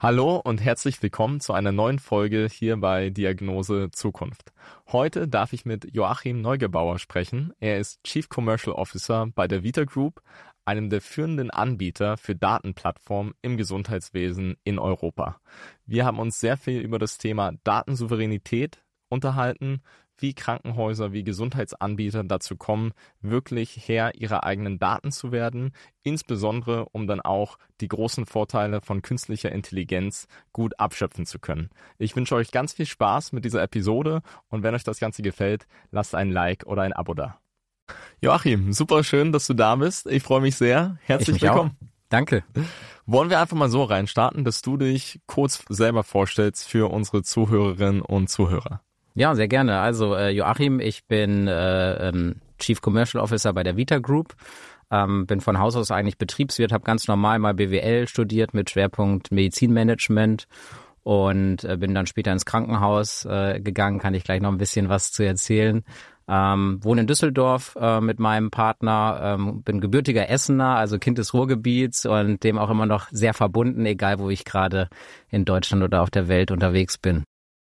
Hallo und herzlich willkommen zu einer neuen Folge hier bei Diagnose Zukunft. Heute darf ich mit Joachim Neugebauer sprechen. Er ist Chief Commercial Officer bei der Vita Group, einem der führenden Anbieter für Datenplattformen im Gesundheitswesen in Europa. Wir haben uns sehr viel über das Thema Datensouveränität unterhalten, wie Krankenhäuser, wie Gesundheitsanbieter dazu kommen, wirklich Herr ihrer eigenen Daten zu werden, insbesondere um dann auch die großen Vorteile von künstlicher Intelligenz gut abschöpfen zu können. Ich wünsche euch ganz viel Spaß mit dieser Episode und wenn euch das Ganze gefällt, lasst ein Like oder ein Abo da. Joachim, super schön, dass du da bist. Ich freue mich sehr. Herzlich willkommen. Auch. Danke. Wollen wir einfach mal so reinstarten, dass du dich kurz selber vorstellst für unsere Zuhörerinnen und Zuhörer? Ja, sehr gerne. Also Joachim, ich bin Chief Commercial Officer bei der Vita Group, bin von Haus aus eigentlich Betriebswirt, habe ganz normal mal BWL studiert mit Schwerpunkt Medizinmanagement und bin dann später ins Krankenhaus gegangen, kann ich gleich noch ein bisschen was zu erzählen. Wohne in Düsseldorf mit meinem Partner, bin gebürtiger Essener, also Kind des Ruhrgebiets und dem auch immer noch sehr verbunden, egal wo ich gerade in Deutschland oder auf der Welt unterwegs bin.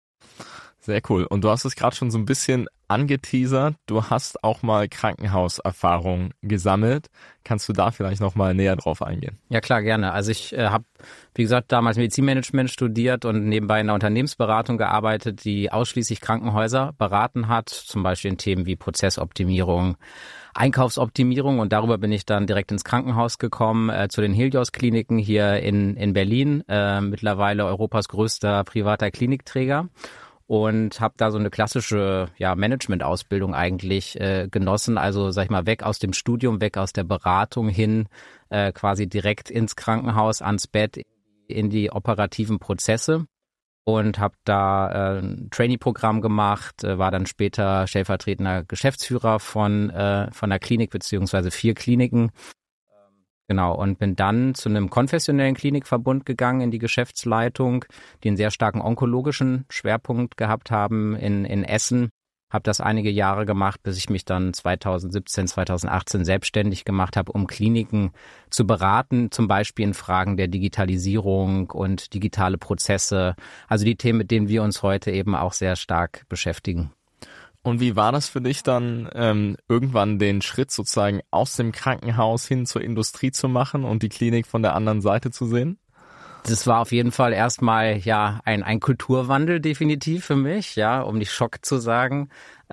Sehr cool. Und du hast es gerade schon so ein bisschen angeteasert. Du hast auch mal Krankenhauserfahrung gesammelt. Kannst du da vielleicht noch mal näher drauf eingehen? Ja klar, gerne. Also ich habe, wie gesagt, damals Medizinmanagement studiert und nebenbei in einer Unternehmensberatung gearbeitet, die ausschließlich Krankenhäuser beraten hat, zum Beispiel in Themen wie Prozessoptimierung, Einkaufsoptimierung und darüber bin ich dann direkt ins Krankenhaus gekommen, zu den Helios-Kliniken hier in Berlin, mittlerweile Europas größter privater Klinikträger. Und habe da so eine klassische Management-Ausbildung eigentlich genossen, also sag ich mal weg aus dem Studium, weg aus der Beratung hin, quasi direkt ins Krankenhaus, ans Bett, in die operativen Prozesse und habe da ein Trainee-Programm gemacht, war dann später stellvertretender Geschäftsführer von der Klinik beziehungsweise 4 Kliniken. Genau, und bin dann zu einem konfessionellen Klinikverbund gegangen in die Geschäftsleitung, die einen sehr starken onkologischen Schwerpunkt gehabt haben in Essen. Habe das einige Jahre gemacht, bis ich mich dann 2017, 2018 selbstständig gemacht habe, um Kliniken zu beraten, zum Beispiel in Fragen der Digitalisierung und digitale Prozesse. Also die Themen, mit denen wir uns heute eben auch sehr stark beschäftigen. Und wie war das für dich dann, irgendwann den Schritt sozusagen aus dem Krankenhaus hin zur Industrie zu machen und die Klinik von der anderen Seite zu sehen? Das war auf jeden Fall erstmal ein Kulturwandel definitiv für mich, um nicht Schock zu sagen.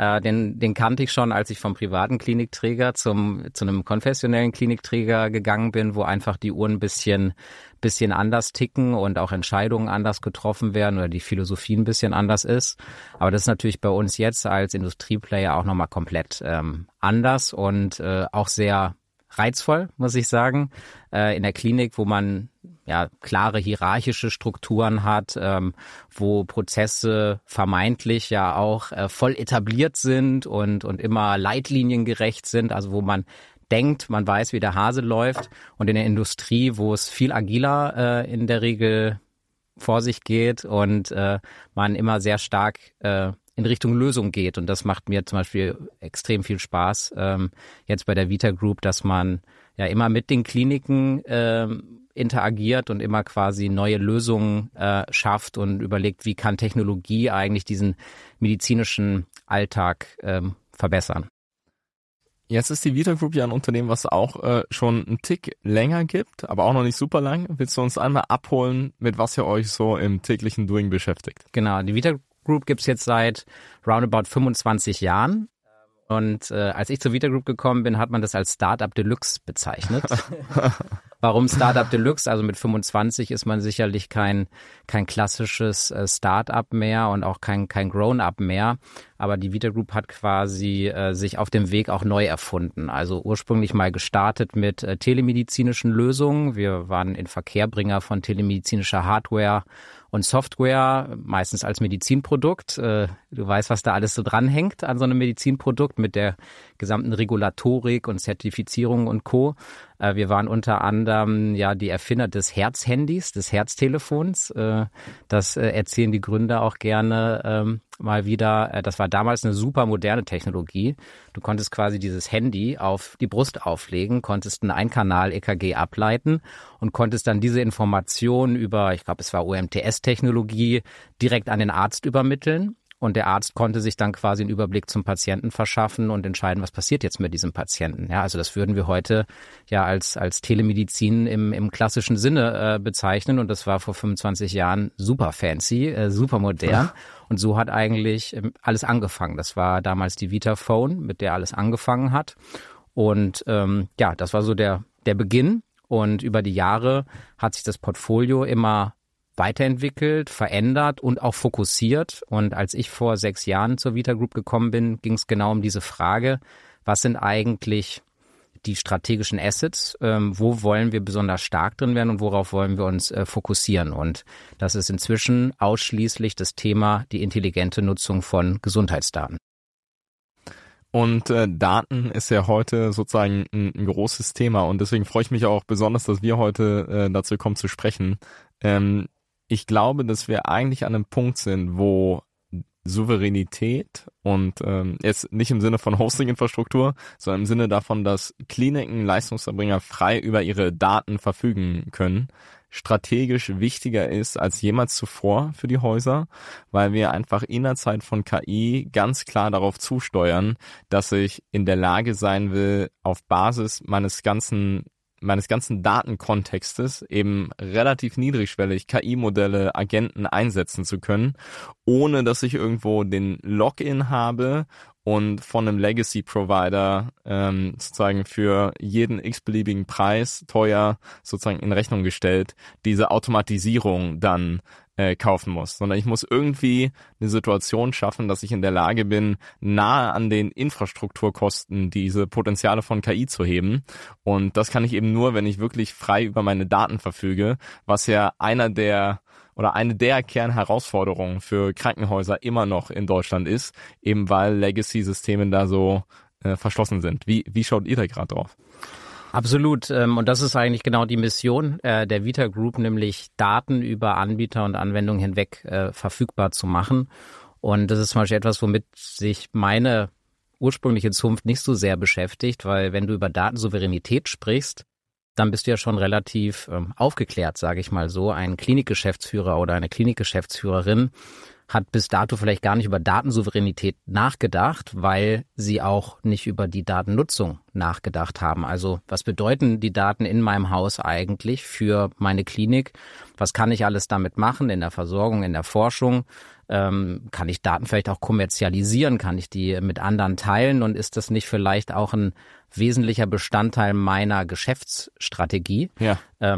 Den kannte ich schon, als ich vom privaten Klinikträger zu einem konfessionellen Klinikträger gegangen bin, wo einfach die Uhren ein bisschen anders ticken und auch Entscheidungen anders getroffen werden oder die Philosophie ein bisschen anders ist. Aber das ist natürlich bei uns jetzt als Industrieplayer auch nochmal komplett anders und auch sehr reizvoll, muss ich sagen. In der Klinik, wo man klare hierarchische Strukturen hat, wo Prozesse vermeintlich auch voll etabliert sind und immer leitliniengerecht sind, also wo man denkt, man weiß, wie der Hase läuft und in der Industrie, wo es viel agiler in der Regel vor sich geht und man immer sehr stark in Richtung Lösung geht und das macht mir zum Beispiel extrem viel Spaß jetzt bei der Vita Group, dass man immer mit den Kliniken interagiert und immer quasi neue Lösungen schafft und überlegt, wie kann Technologie eigentlich diesen medizinischen Alltag verbessern. Jetzt ist die Vita Group ja ein Unternehmen, was auch schon einen Tick länger gibt, aber auch noch nicht super lang. Willst du uns einmal abholen, mit was ihr euch so im täglichen Doing beschäftigt? Genau, die Vita Group gibt's jetzt seit roundabout 25 Jahren. Und als ich zur Vita Group gekommen bin, hat man das als Startup Deluxe bezeichnet. Warum Startup Deluxe? Also mit 25 ist man sicherlich kein klassisches Startup mehr und auch kein Grown-up mehr. Aber die Vita Group hat quasi sich auf dem Weg auch neu erfunden. Also ursprünglich mal gestartet mit telemedizinischen Lösungen. Wir waren in Verkehrbringer von telemedizinischer Hardware und Software, meistens als Medizinprodukt. Du weißt, was da alles so dranhängt an so einem Medizinprodukt mit der gesamten Regulatorik und Zertifizierung und Co. Wir waren unter anderem Amsterdam ja die Erfinder des Herzhandys, des Herztelefons. Das erzählen die Gründer auch gerne mal wieder. Das war damals eine super moderne Technologie. Du konntest quasi dieses Handy auf die Brust auflegen, konntest ein Einkanal-EKG ableiten und konntest dann diese Information über, ich glaube, es war UMTS-Technologie, direkt an den Arzt übermitteln. Und der Arzt konnte sich dann quasi einen Überblick zum Patienten verschaffen und entscheiden, was passiert jetzt mit diesem Patienten. Ja, also das würden wir heute ja als Telemedizin im klassischen Sinne bezeichnen. Und das war vor 25 Jahren super fancy, super modern. Und so hat eigentlich alles angefangen. Das war damals die Vitaphone, mit der alles angefangen hat. Und ja, das war so der Beginn. Und über die Jahre hat sich das Portfolio immer weiterentwickelt, verändert und auch fokussiert. Und als ich vor 6 Jahren zur Vita Group gekommen bin, ging es genau um diese Frage, was sind eigentlich die strategischen Assets, wo wollen wir besonders stark drin werden und worauf wollen wir uns fokussieren. Und das ist inzwischen ausschließlich das Thema, die intelligente Nutzung von Gesundheitsdaten. Und Daten ist ja heute sozusagen ein großes Thema und deswegen freue ich mich auch besonders, dass wir heute dazu kommen zu sprechen. Ich glaube, dass wir eigentlich an einem Punkt sind, wo Souveränität und jetzt nicht im Sinne von Hosting-Infrastruktur, sondern im Sinne davon, dass Kliniken, Leistungserbringer frei über ihre Daten verfügen können, strategisch wichtiger ist als jemals zuvor für die Häuser, weil wir einfach in der Zeit von KI ganz klar darauf zusteuern, dass ich in der Lage sein will, auf Basis meines ganzen Datenkontextes eben relativ niedrigschwellig KI-Modelle, Agenten einsetzen zu können, ohne dass ich irgendwo den Login habe und von einem Legacy-Provider sozusagen für jeden x-beliebigen Preis teuer sozusagen in Rechnung gestellt diese Automatisierung dann kaufen muss, sondern ich muss irgendwie eine Situation schaffen, dass ich in der Lage bin, nahe an den Infrastrukturkosten diese Potenziale von KI zu heben. Und das kann ich eben nur, wenn ich wirklich frei über meine Daten verfüge, was ja eine der Kernherausforderungen für Krankenhäuser immer noch in Deutschland ist, eben weil Legacy-Systeme da so verschlossen sind. Wie schaut ihr da gerade drauf? Absolut. Und das ist eigentlich genau die Mission der Vita Group, nämlich Daten über Anbieter und Anwendungen hinweg verfügbar zu machen. Und das ist zum Beispiel etwas, womit sich meine ursprüngliche Zunft nicht so sehr beschäftigt, weil wenn du über Datensouveränität sprichst, dann bist du ja schon relativ aufgeklärt, sage ich mal so. Ein Klinikgeschäftsführer oder eine Klinikgeschäftsführerin hat bis dato vielleicht gar nicht über Datensouveränität nachgedacht, weil sie auch nicht über die Datennutzung nachgedacht haben. Also was bedeuten die Daten in meinem Haus eigentlich für meine Klinik? Was kann ich alles damit machen in der Versorgung, in der Forschung? Kann ich Daten vielleicht auch kommerzialisieren? Kann ich die mit anderen teilen? Und ist das nicht vielleicht auch ein wesentlicher Bestandteil meiner Geschäftsstrategie? Ja.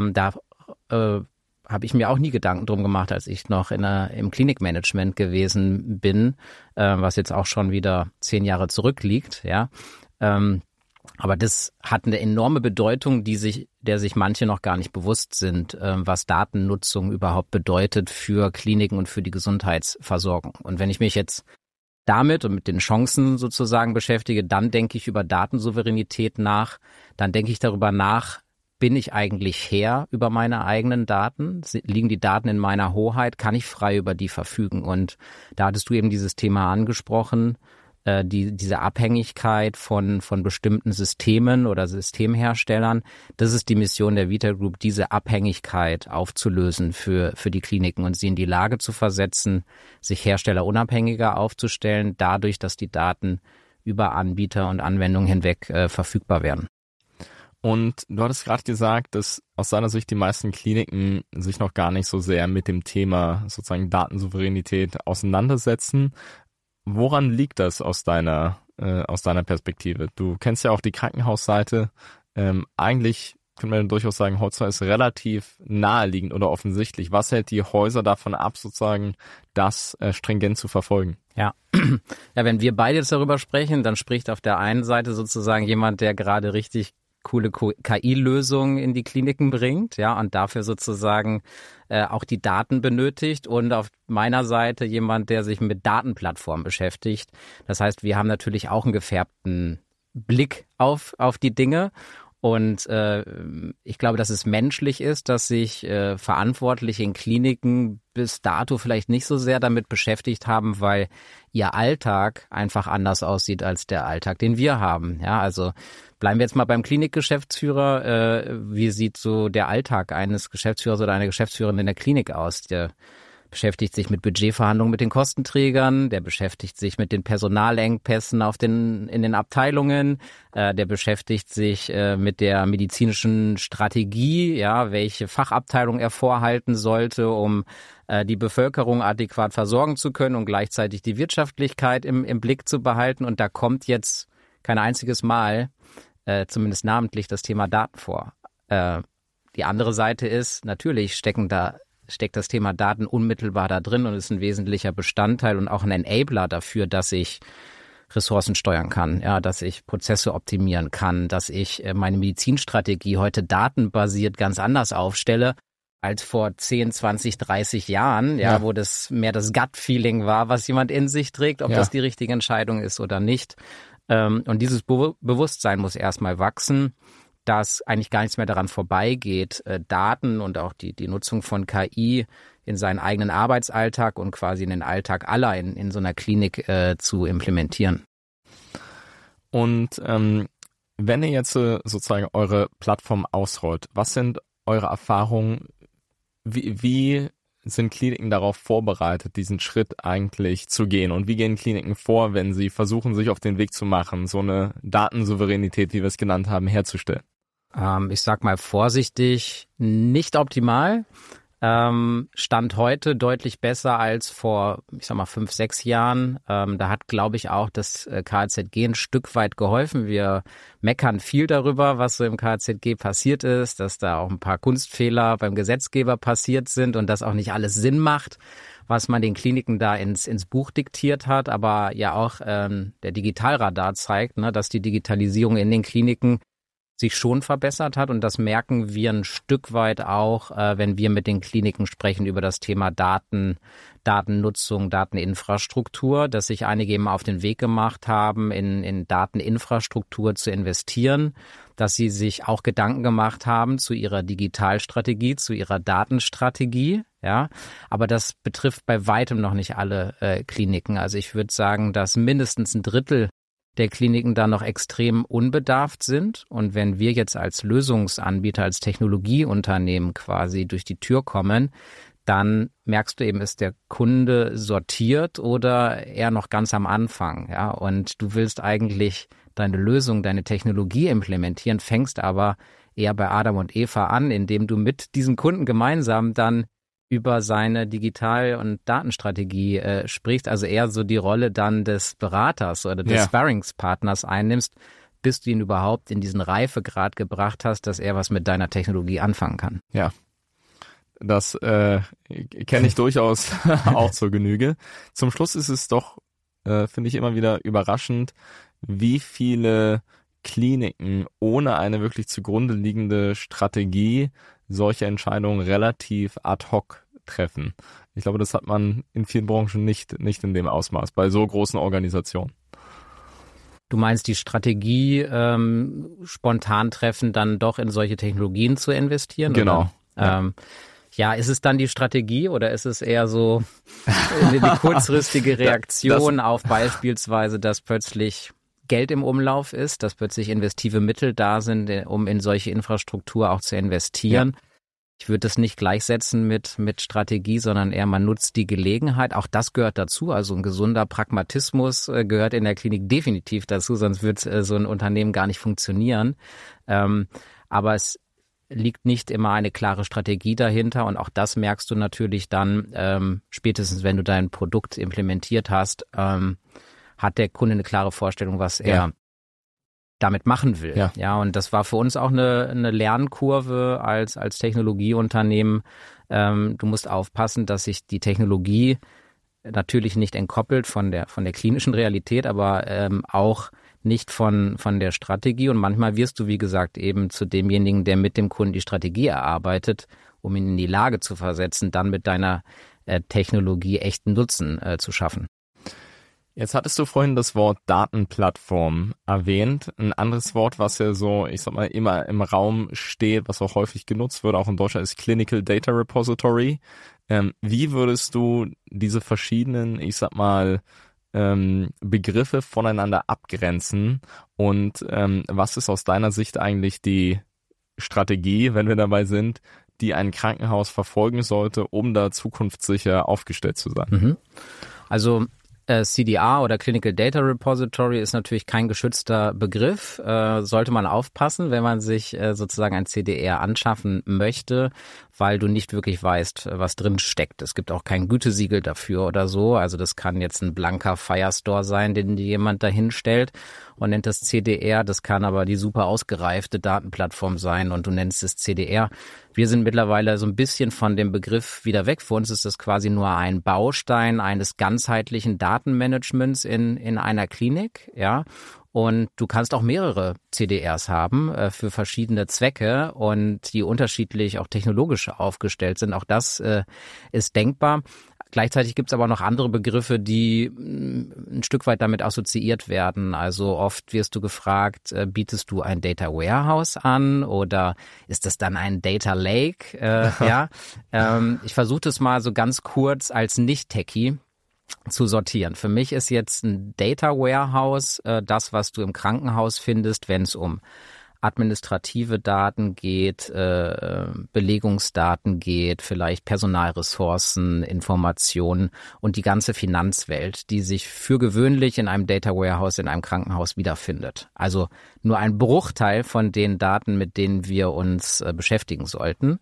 Habe ich mir auch nie Gedanken drum gemacht, als ich noch im Klinikmanagement gewesen bin, was jetzt auch schon wieder 10 Jahre zurückliegt, ja. Aber das hat eine enorme Bedeutung, der sich manche noch gar nicht bewusst sind, was Datennutzung überhaupt bedeutet für Kliniken und für die Gesundheitsversorgung. Und wenn ich mich jetzt damit und mit den Chancen sozusagen beschäftige, dann denke ich über Datensouveränität nach, dann denke ich darüber nach, bin ich eigentlich Herr über meine eigenen Daten? Liegen die Daten in meiner Hoheit? Kann ich frei über die verfügen? Und da hattest du eben dieses Thema angesprochen, diese Abhängigkeit von bestimmten Systemen oder Systemherstellern. Das ist die Mission der Vita Group, diese Abhängigkeit aufzulösen für die Kliniken und sie in die Lage zu versetzen, sich herstellerunabhängiger aufzustellen, dadurch, dass die Daten über Anbieter und Anwendungen hinweg verfügbar werden. Und du hattest gerade gesagt, dass aus seiner Sicht die meisten Kliniken sich noch gar nicht so sehr mit dem Thema sozusagen Datensouveränität auseinandersetzen. Woran liegt das aus deiner Perspektive? Du kennst ja auch die Krankenhausseite. Eigentlich könnte man durchaus sagen, heutzutage ist relativ naheliegend oder offensichtlich. Was hält die Häuser davon ab, sozusagen das stringent zu verfolgen? Ja, wenn wir beide jetzt darüber sprechen, dann spricht auf der einen Seite sozusagen jemand, der gerade richtig coole KI-Lösungen in die Kliniken bringt, ja, und dafür sozusagen auch die Daten benötigt, und auf meiner Seite jemand, der sich mit Datenplattformen beschäftigt. Das heißt, wir haben natürlich auch einen gefärbten Blick auf die Dinge, Und ich glaube, dass es menschlich ist, dass sich Verantwortliche in Kliniken bis dato vielleicht nicht so sehr damit beschäftigt haben, weil ihr Alltag einfach anders aussieht als der Alltag, den wir haben. Ja, also bleiben wir jetzt mal beim Klinikgeschäftsführer. Wie sieht so der Alltag eines Geschäftsführers oder einer Geschäftsführerin in der Klinik aus? Der beschäftigt sich mit Budgetverhandlungen mit den Kostenträgern, der beschäftigt sich mit den Personalengpässen in den Abteilungen, der beschäftigt sich mit der medizinischen Strategie, ja, welche Fachabteilung er vorhalten sollte, um die Bevölkerung adäquat versorgen zu können und gleichzeitig die Wirtschaftlichkeit im Blick zu behalten. Und da kommt jetzt kein einziges Mal, zumindest namentlich, das Thema Daten vor. Die andere Seite ist, natürlich steckt das Thema Daten unmittelbar da drin und ist ein wesentlicher Bestandteil und auch ein Enabler dafür, dass ich Ressourcen steuern kann, ja, dass ich Prozesse optimieren kann, dass ich meine Medizinstrategie heute datenbasiert ganz anders aufstelle als vor 10, 20, 30 Jahren, ja, wo das mehr das Gut-Feeling war, was jemand in sich trägt, ob das die richtige Entscheidung ist oder nicht. Und dieses Bewusstsein muss erstmal wachsen, dass eigentlich gar nichts mehr daran vorbeigeht, Daten und auch die Nutzung von KI in seinen eigenen Arbeitsalltag und quasi in den Alltag aller in so einer Klinik zu implementieren. Und wenn ihr jetzt sozusagen eure Plattform ausrollt, was sind eure Erfahrungen? Wie sind Kliniken darauf vorbereitet, diesen Schritt eigentlich zu gehen? Und wie gehen Kliniken vor, wenn sie versuchen, sich auf den Weg zu machen, so eine Datensouveränität, wie wir es genannt haben, herzustellen? Ich sag mal vorsichtig, nicht optimal. Stand heute deutlich besser als vor, 5, 6 Jahren. Da hat, glaube ich, auch das KZG ein Stück weit geholfen. Wir meckern viel darüber, was so im KZG passiert ist, dass da auch ein paar Kunstfehler beim Gesetzgeber passiert sind und dass auch nicht alles Sinn macht, was man den Kliniken da ins Buch diktiert hat. Aber ja auch der Digitalradar zeigt, ne, dass die Digitalisierung in den Kliniken sich schon verbessert hat und das merken wir ein Stück weit auch, wenn wir mit den Kliniken sprechen über das Thema Datennutzung, Dateninfrastruktur, dass sich einige eben auf den Weg gemacht haben, in Dateninfrastruktur zu investieren, dass sie sich auch Gedanken gemacht haben zu ihrer Digitalstrategie, zu ihrer Datenstrategie, ja, aber das betrifft bei weitem noch nicht alle Kliniken. Also ich würde sagen, dass mindestens ein Drittel der Kliniken da noch extrem unbedarft sind. Und wenn wir jetzt als Lösungsanbieter, als Technologieunternehmen quasi durch die Tür kommen, dann merkst du eben, ist der Kunde sortiert oder eher noch ganz am Anfang. Ja? Und du willst eigentlich deine Lösung, deine Technologie implementieren, fängst aber eher bei Adam und Eva an, indem du mit diesen Kunden gemeinsam dann über seine Digital- und Datenstrategie sprichst, also eher so die Rolle dann des Beraters oder des Sparringspartners einnimmst, bis du ihn überhaupt in diesen Reifegrad gebracht hast, dass er was mit deiner Technologie anfangen kann. Ja, das kenne ich durchaus auch zur Genüge. Zum Schluss ist es doch, finde ich, immer wieder überraschend, wie viele Kliniken ohne eine wirklich zugrunde liegende Strategie solche Entscheidungen relativ ad hoc treffen. Ich glaube, das hat man in vielen Branchen nicht in dem Ausmaß, bei so großen Organisationen. Du meinst die Strategie spontan treffen, dann doch in solche Technologien zu investieren? Genau. Ja, ist es dann die Strategie oder ist es eher so die kurzfristige Reaktion auf beispielsweise, dass plötzlich Geld im Umlauf ist, dass plötzlich investive Mittel da sind, um in solche Infrastruktur auch zu investieren. Ja. Ich würde das nicht gleichsetzen mit Strategie, sondern eher man nutzt die Gelegenheit. Auch das gehört dazu. Also ein gesunder Pragmatismus gehört in der Klinik definitiv dazu, sonst wird so ein Unternehmen gar nicht funktionieren. Aber es liegt nicht immer eine klare Strategie dahinter und auch das merkst du natürlich dann spätestens, wenn du dein Produkt implementiert hast, hat der Kunde eine klare Vorstellung, was er damit machen will. Ja, und das war für uns auch eine Lernkurve als Technologieunternehmen. Du musst aufpassen, dass sich die Technologie natürlich nicht entkoppelt von der klinischen Realität, aber auch nicht von der Strategie. Und manchmal wirst du, wie gesagt, eben zu demjenigen, der mit dem Kunden die Strategie erarbeitet, um ihn in die Lage zu versetzen, dann mit deiner Technologie echten Nutzen zu schaffen. Jetzt hattest du vorhin das Wort Datenplattform erwähnt. Ein anderes Wort, was ja so, ich sag mal, immer im Raum steht, was auch häufig genutzt wird, auch in Deutschland, ist Clinical Data Repository. Wie würdest du diese verschiedenen, ich sag mal, Begriffe voneinander abgrenzen und was ist aus deiner Sicht eigentlich die Strategie, wenn wir dabei sind, die ein Krankenhaus verfolgen sollte, um da zukunftssicher aufgestellt zu sein? Also CDR oder Clinical Data Repository ist natürlich kein geschützter Begriff. Sollte man aufpassen, wenn man sich sozusagen ein CDR anschaffen möchte, weil du nicht wirklich weißt, was drin steckt. Es gibt auch kein Gütesiegel dafür oder so. Also das kann jetzt ein blanker Firestore sein, den dir jemand dahin stellt und nennt das CDR. Das kann aber die super ausgereifte Datenplattform sein und du nennst es CDR. Wir sind mittlerweile so ein bisschen von dem Begriff wieder weg. Für uns ist das quasi nur ein Baustein eines ganzheitlichen Datenmanagements in einer Klinik, ja. Und du kannst auch mehrere CDRs haben für verschiedene Zwecke und die unterschiedlich auch technologisch aufgestellt sind. Auch das ist denkbar. Gleichzeitig gibt es aber noch andere Begriffe, die ein Stück weit damit assoziiert werden. Also oft wirst du gefragt, bietest du ein Data Warehouse an oder ist das dann ein Data Lake? Ja, ich versuche das mal so ganz kurz als Nicht-Techie zu sortieren. Für mich ist jetzt ein Data Warehouse das, was du im Krankenhaus findest, wenn es um administrative Daten geht, Belegungsdaten geht, vielleicht Personalressourcen, Informationen und die ganze Finanzwelt, die sich für gewöhnlich in einem Data Warehouse in einem Krankenhaus wiederfindet. Also nur ein Bruchteil von den Daten, mit denen wir uns beschäftigen sollten.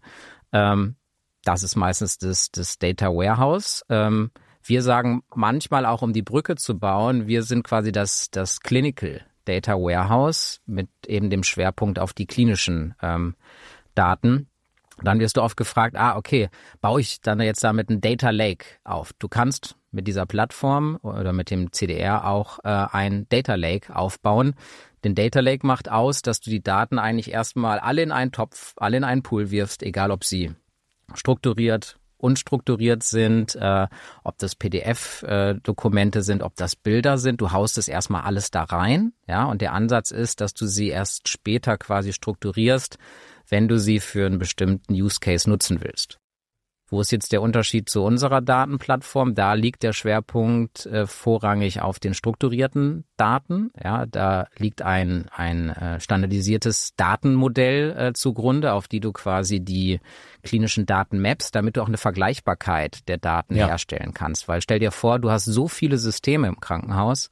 Das ist meistens das Data Warehouse. Wir sagen manchmal auch, um die Brücke zu bauen, wir sind quasi das Clinical Data Warehouse mit eben dem Schwerpunkt auf die klinischen Daten. Dann wirst du oft gefragt, okay, baue ich dann jetzt damit ein Data Lake auf? Du kannst mit dieser Plattform oder mit dem CDR auch ein Data Lake aufbauen. Den Data Lake macht aus, dass du die Daten eigentlich erstmal alle in einen Topf, alle in einen Pool wirfst, egal ob sie strukturiert, unstrukturiert sind, ob das PDF-Dokumente sind, ob das Bilder sind. Du haust es erstmal alles da rein, ja, und der Ansatz ist, dass du sie erst später quasi strukturierst, wenn du sie für einen bestimmten Use Case nutzen willst. Wo ist jetzt der Unterschied zu unserer Datenplattform? Da liegt der Schwerpunkt vorrangig auf den strukturierten Daten. Ja, da liegt ein standardisiertes Datenmodell zugrunde, auf die du quasi die klinischen Daten mappst, damit du auch eine Vergleichbarkeit der Daten herstellen kannst. Weil stell dir vor, du hast so viele Systeme im Krankenhaus,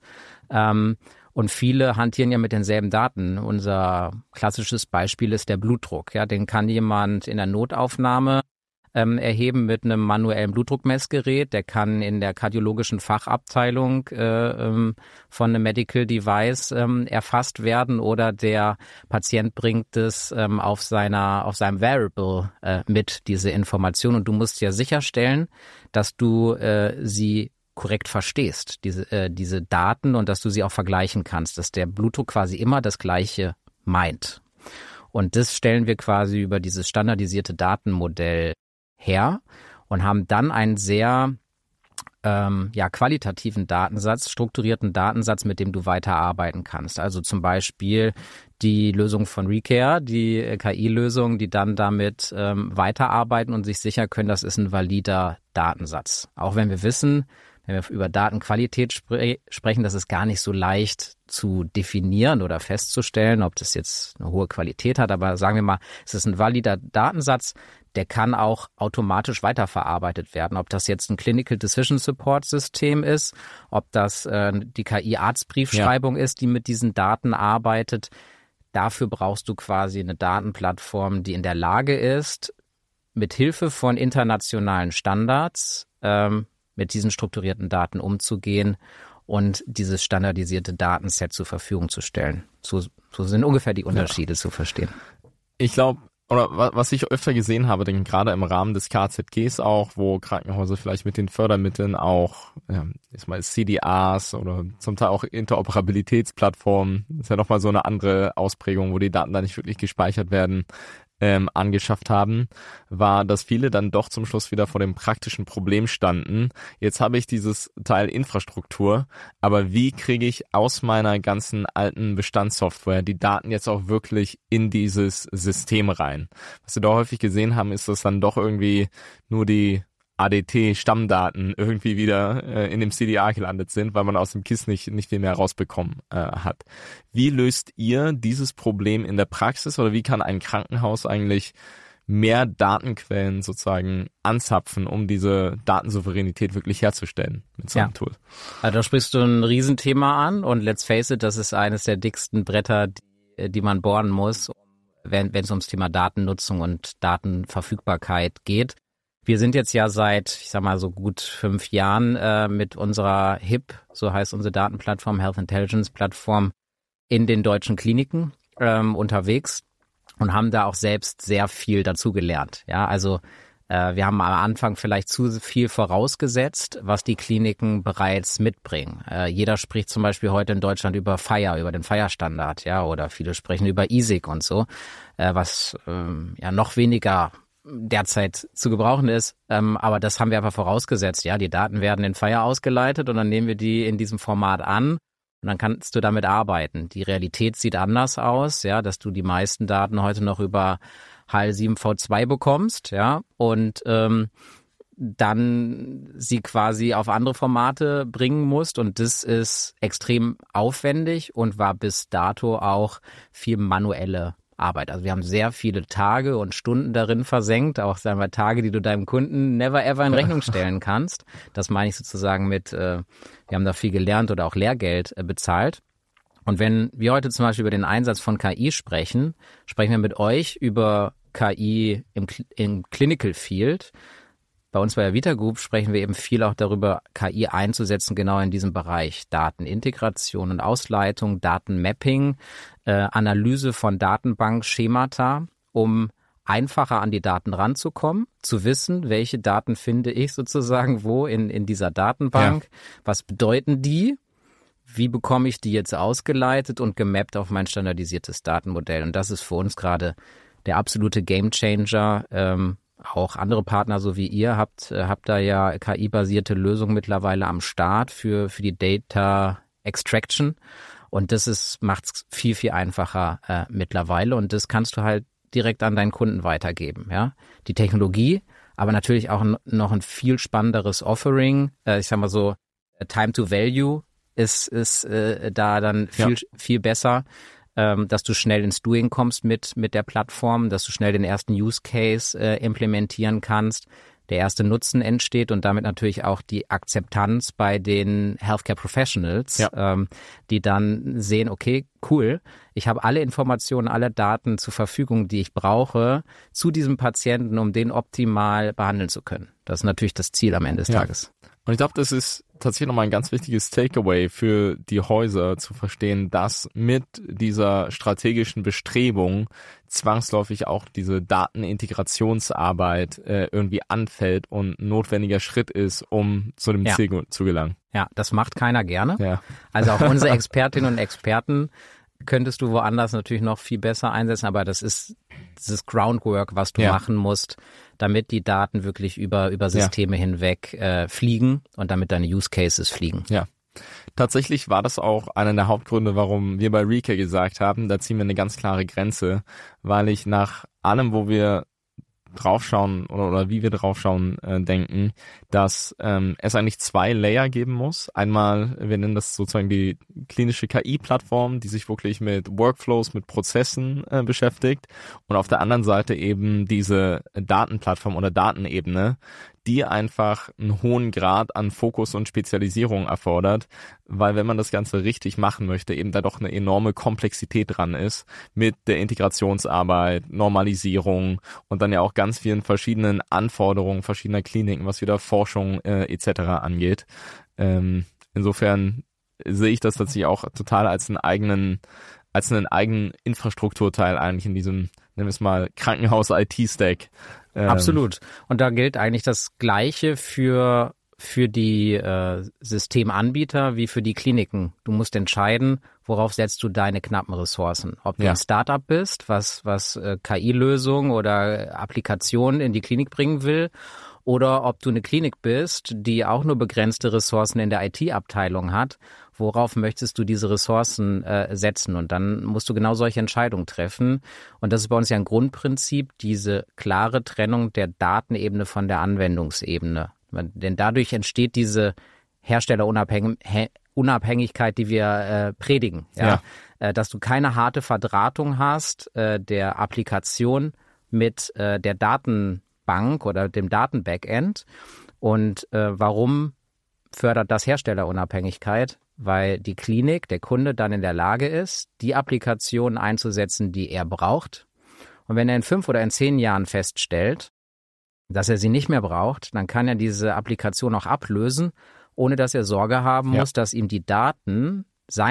und viele hantieren ja mit denselben Daten. Unser klassisches Beispiel ist der Blutdruck. Ja, den kann jemand in der Notaufnahme erheben mit einem manuellen Blutdruckmessgerät. Der kann in der kardiologischen Fachabteilung von einem Medical Device erfasst werden oder der Patient bringt es auf seinem Wearable mit, diese Information. Und du musst ja sicherstellen, dass du sie korrekt verstehst, diese Daten, und dass du sie auch vergleichen kannst, dass der Blutdruck quasi immer das Gleiche meint. Und das stellen wir quasi über dieses standardisierte Datenmodell her und haben dann einen sehr qualitativen Datensatz, strukturierten Datensatz, mit dem du weiterarbeiten kannst. Also zum Beispiel die Lösung von Recare, die KI-Lösung, die dann damit weiterarbeiten und sich sicher können, das ist ein valider Datensatz. Auch wenn wir wissen, wenn wir über Datenqualität sprechen, das ist gar nicht so leicht zu definieren oder festzustellen, ob das jetzt eine hohe Qualität hat. Aber sagen wir mal, es ist ein valider Datensatz, der kann auch automatisch weiterverarbeitet werden. Ob das jetzt ein Clinical Decision Support System ist, ob das die KI-Arztbriefschreibung ist, die mit diesen Daten arbeitet. Dafür brauchst du quasi eine Datenplattform, die in der Lage ist, mit Hilfe von internationalen Standards mit diesen strukturierten Daten umzugehen und dieses standardisierte Datenset zur Verfügung zu stellen. So sind ungefähr die Unterschiede zu verstehen. Ich glaube, oder was ich öfter gesehen habe, denn gerade im Rahmen des KZGs auch, wo Krankenhäuser vielleicht mit den Fördermitteln auch CDAs oder zum Teil auch Interoperabilitätsplattformen, das ist ja nochmal so eine andere Ausprägung, wo die Daten da nicht wirklich gespeichert werden, angeschafft haben, war, dass viele dann doch zum Schluss wieder vor dem praktischen Problem standen. Jetzt habe ich dieses Teil Infrastruktur, aber wie kriege ich aus meiner ganzen alten Bestandssoftware die Daten jetzt auch wirklich in dieses System rein? Was wir da häufig gesehen haben, ist, dass dann doch irgendwie nur die ADT-Stammdaten irgendwie wieder in dem CDA gelandet sind, weil man aus dem KISS nicht viel mehr rausbekommen hat. Wie löst ihr dieses Problem in der Praxis oder wie kann ein Krankenhaus eigentlich mehr Datenquellen sozusagen anzapfen, um diese Datensouveränität wirklich herzustellen mit so einem Tool? Also da sprichst du ein Riesenthema an und let's face it, das ist eines der dicksten Bretter, die man bohren muss, wenn es ums Thema Datennutzung und Datenverfügbarkeit geht. Wir sind jetzt ja seit, ich sag mal, so gut 5 Jahren mit unserer HIP, so heißt unsere Datenplattform, Health Intelligence Plattform, in den deutschen Kliniken unterwegs und haben da auch selbst sehr viel dazugelernt. Ja, also wir haben am Anfang vielleicht zu viel vorausgesetzt, was die Kliniken bereits mitbringen. Jeder spricht zum Beispiel heute in Deutschland über FHIR, über den FHIR-Standard, ja, oder viele sprechen über ISIG und so, was noch weniger derzeit zu gebrauchen ist, aber das haben wir einfach vorausgesetzt. Ja, die Daten werden in FHIR ausgeleitet und dann nehmen wir die in diesem Format an und dann kannst du damit arbeiten. Die Realität sieht anders aus, ja, dass du die meisten Daten heute noch über HL7V2 bekommst, ja, und dann sie quasi auf andere Formate bringen musst und das ist extrem aufwendig und war bis dato auch viel manuelle Arbeit. Also wir haben sehr viele Tage und Stunden darin versenkt, auch sagen wir Tage, die du deinem Kunden never ever in Rechnung stellen kannst. Das meine ich sozusagen mit, wir haben da viel gelernt oder auch Lehrgeld bezahlt. Und wenn wir heute zum Beispiel über den Einsatz von KI sprechen, sprechen wir mit euch über KI im Clinical Field. Bei uns bei der Vita Group sprechen wir eben viel auch darüber, KI einzusetzen, genau in diesem Bereich. Datenintegration und Ausleitung, Datenmapping, Analyse von Datenbankschemata, um einfacher an die Daten ranzukommen, zu wissen, welche Daten finde ich sozusagen wo in dieser Datenbank, was bedeuten die, wie bekomme ich die jetzt ausgeleitet und gemappt auf mein standardisiertes Datenmodell. Und das ist für uns gerade der absolute Gamechanger. Auch andere Partner, so wie ihr, habt da ja KI-basierte Lösungen mittlerweile am Start für die Data Extraction. Und das macht's viel, viel einfacher mittlerweile. Und das kannst du halt direkt an deinen Kunden weitergeben. Ja, die Technologie, aber natürlich auch noch ein viel spannenderes Offering. Ich sag mal so, Time to Value ist da dann viel besser. Dass du schnell ins Doing kommst mit der Plattform, dass du schnell den ersten Use Case implementieren kannst, der erste Nutzen entsteht und damit natürlich auch die Akzeptanz bei den Healthcare Professionals, die dann sehen, okay, cool, ich habe alle Informationen, alle Daten zur Verfügung, die ich brauche, zu diesem Patienten, um den optimal behandeln zu können. Das ist natürlich das Ziel am Ende des Tages. Und ich glaube, das ist tatsächlich nochmal ein ganz wichtiges Takeaway für die Häuser, zu verstehen, dass mit dieser strategischen Bestrebung zwangsläufig auch diese Datenintegrationsarbeit irgendwie anfällt und ein notwendiger Schritt ist, um zu dem Ziel zu gelangen. Ja, das macht keiner gerne. Ja. Also auch unsere Expertinnen und Experten könntest du woanders natürlich noch viel besser einsetzen, aber das ist dieses Groundwork, was du machen musst, damit die Daten wirklich über Systeme hinweg fliegen und damit deine Use Cases fliegen. Ja. Tatsächlich war das auch einer der Hauptgründe, warum wir bei Rika gesagt haben, da ziehen wir eine ganz klare Grenze, weil ich nach allem, wo wir draufschauen oder wie wir draufschauen, denken, dass es eigentlich 2 Layer geben muss. Einmal, wir nennen das sozusagen die klinische KI-Plattform, die sich wirklich mit Workflows, mit Prozessen beschäftigt und auf der anderen Seite eben diese Datenplattform oder Datenebene, die einfach einen hohen Grad an Fokus und Spezialisierung erfordert, weil wenn man das Ganze richtig machen möchte, eben da doch eine enorme Komplexität dran ist mit der Integrationsarbeit, Normalisierung und dann ja auch ganz vielen verschiedenen Anforderungen verschiedener Kliniken, was wieder Forschung etc. angeht. Insofern sehe ich das tatsächlich auch total als einen eigenen Infrastrukturteil eigentlich in diesem, nennen wir es mal, Krankenhaus-IT-Stack. Absolut. Und da gilt eigentlich das Gleiche für für die Systemanbieter wie für die Kliniken. Du musst entscheiden, worauf setzt du deine knappen Ressourcen. Ob du ein Startup bist, was KI-Lösungen oder Applikationen in die Klinik bringen will, oder ob du eine Klinik bist, die auch nur begrenzte Ressourcen in der IT-Abteilung hat. Worauf möchtest du diese Ressourcen setzen? Und dann musst du genau solche Entscheidungen treffen. Und das ist bei uns ja ein Grundprinzip, diese klare Trennung der Datenebene von der Anwendungsebene. Denn dadurch entsteht diese Herstellerunabhängigkeit, die wir predigen. Ja? Dass du keine harte Verdrahtung hast der Applikation mit der Datenbank oder dem Datenbackend. Und warum fördert das Herstellerunabhängigkeit? Weil die Klinik, der Kunde dann in der Lage ist, die Applikationen einzusetzen, die er braucht. Und wenn er in 5 oder in 10 Jahren feststellt, dass er sie nicht mehr braucht, dann kann er diese Applikation auch ablösen, ohne dass er Sorge haben muss, dass ihm die Daten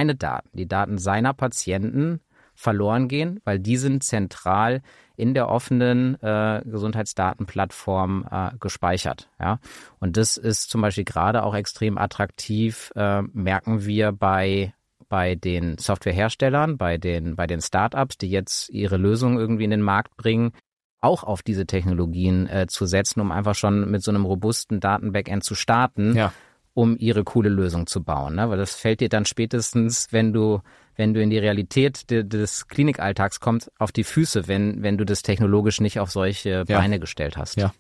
seiner Patienten verloren gehen, weil die sind zentral in der offenen Gesundheitsdatenplattform gespeichert. Ja? Und das ist zum Beispiel gerade auch extrem attraktiv, merken wir bei den Softwareherstellern, bei den Startups, die jetzt ihre Lösungen irgendwie in den Markt bringen, auch auf diese Technologien zu setzen, um einfach schon mit so einem robusten Datenbackend zu starten, um ihre coole Lösung zu bauen. Ne? Weil das fällt dir dann spätestens, wenn du in die Realität des Klinikalltags kommst, auf die Füße, wenn du das technologisch nicht auf solche Beine gestellt hast. Ja.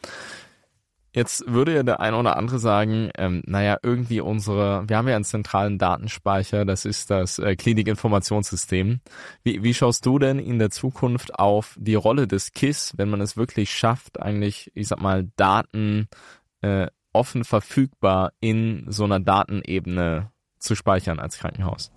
Jetzt würde ja der eine oder andere sagen, irgendwie wir haben ja einen zentralen Datenspeicher, das ist das Klinikinformationssystem. Wie schaust du denn in der Zukunft auf die Rolle des KISS, wenn man es wirklich schafft, eigentlich, Daten offen verfügbar in so einer Datenebene zu speichern als Krankenhaus?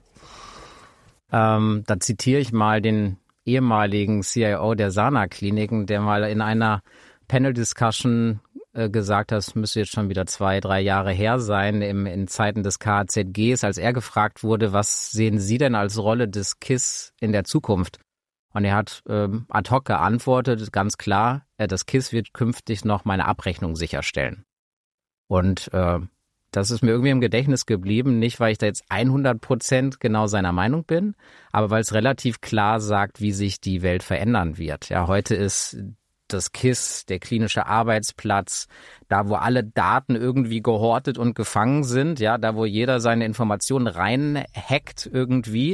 Da zitiere ich mal den ehemaligen CIO der Sana-Kliniken, der mal in einer Panel-Discussion gesagt hat, es müsste jetzt schon wieder 2-3 Jahre her sein, in Zeiten des KZGs, als er gefragt wurde, was sehen Sie denn als Rolle des KISS in der Zukunft? Und er hat ad hoc geantwortet, ganz klar, das KISS wird künftig noch meine Abrechnung sicherstellen. Und das ist mir irgendwie im Gedächtnis geblieben, nicht weil ich da jetzt 100% genau seiner Meinung bin, aber weil es relativ klar sagt, wie sich die Welt verändern wird. Ja, heute ist das KISS, der klinische Arbeitsplatz, da wo alle Daten irgendwie gehortet und gefangen sind, ja, da wo jeder seine Informationen reinhackt irgendwie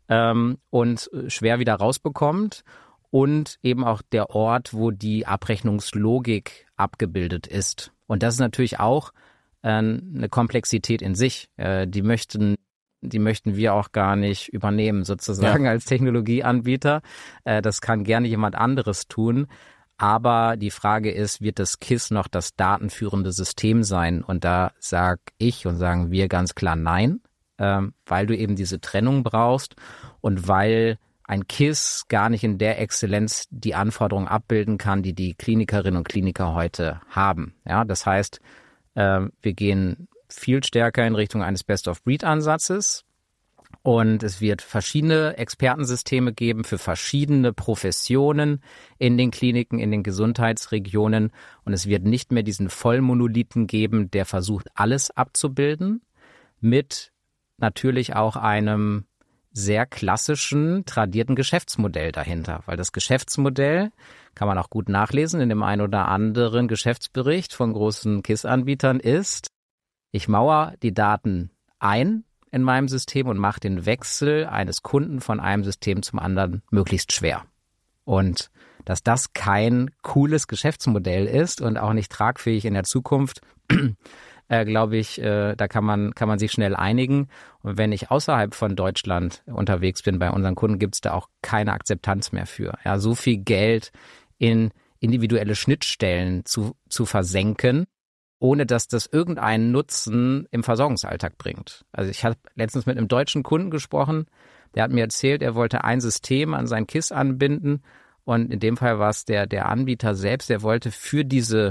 und schwer wieder rausbekommt, und eben auch der Ort, wo die Abrechnungslogik abgebildet ist. Und das ist natürlich auch eine Komplexität in sich. Die möchten wir auch gar nicht übernehmen, sozusagen als Technologieanbieter. Das kann gerne jemand anderes tun. Aber die Frage ist, wird das KISS noch das datenführende System sein? Und da sage ich und sagen wir ganz klar nein, weil du eben diese Trennung brauchst und weil ein KISS gar nicht in der Exzellenz die Anforderungen abbilden kann, die die Klinikerinnen und Kliniker heute haben. Ja, das heißt, wir gehen viel stärker in Richtung eines Best-of-Breed-Ansatzes. Und es wird verschiedene Expertensysteme geben für verschiedene Professionen in den Kliniken, in den Gesundheitsregionen. Und es wird nicht mehr diesen Vollmonolithen geben, der versucht, alles abzubilden, mit natürlich auch einem sehr klassischen, tradierten Geschäftsmodell dahinter. Weil das Geschäftsmodell kann man auch gut nachlesen in dem einen oder anderen Geschäftsbericht von großen KISS-Anbietern ist, ich mauere die Daten ein in meinem System und mache den Wechsel eines Kunden von einem System zum anderen möglichst schwer. Und dass das kein cooles Geschäftsmodell ist und auch nicht tragfähig in der Zukunft, glaube ich, da kann man sich schnell einigen. Und wenn ich außerhalb von Deutschland unterwegs bin bei unseren Kunden, gibt es da auch keine Akzeptanz mehr für. Ja, so viel Geld in individuelle Schnittstellen zu versenken, ohne dass das irgendeinen Nutzen im Versorgungsalltag bringt. Also ich habe letztens mit einem deutschen Kunden gesprochen, der hat mir erzählt, er wollte ein System an sein KISS anbinden und in dem Fall war es der Anbieter selbst, der wollte für diese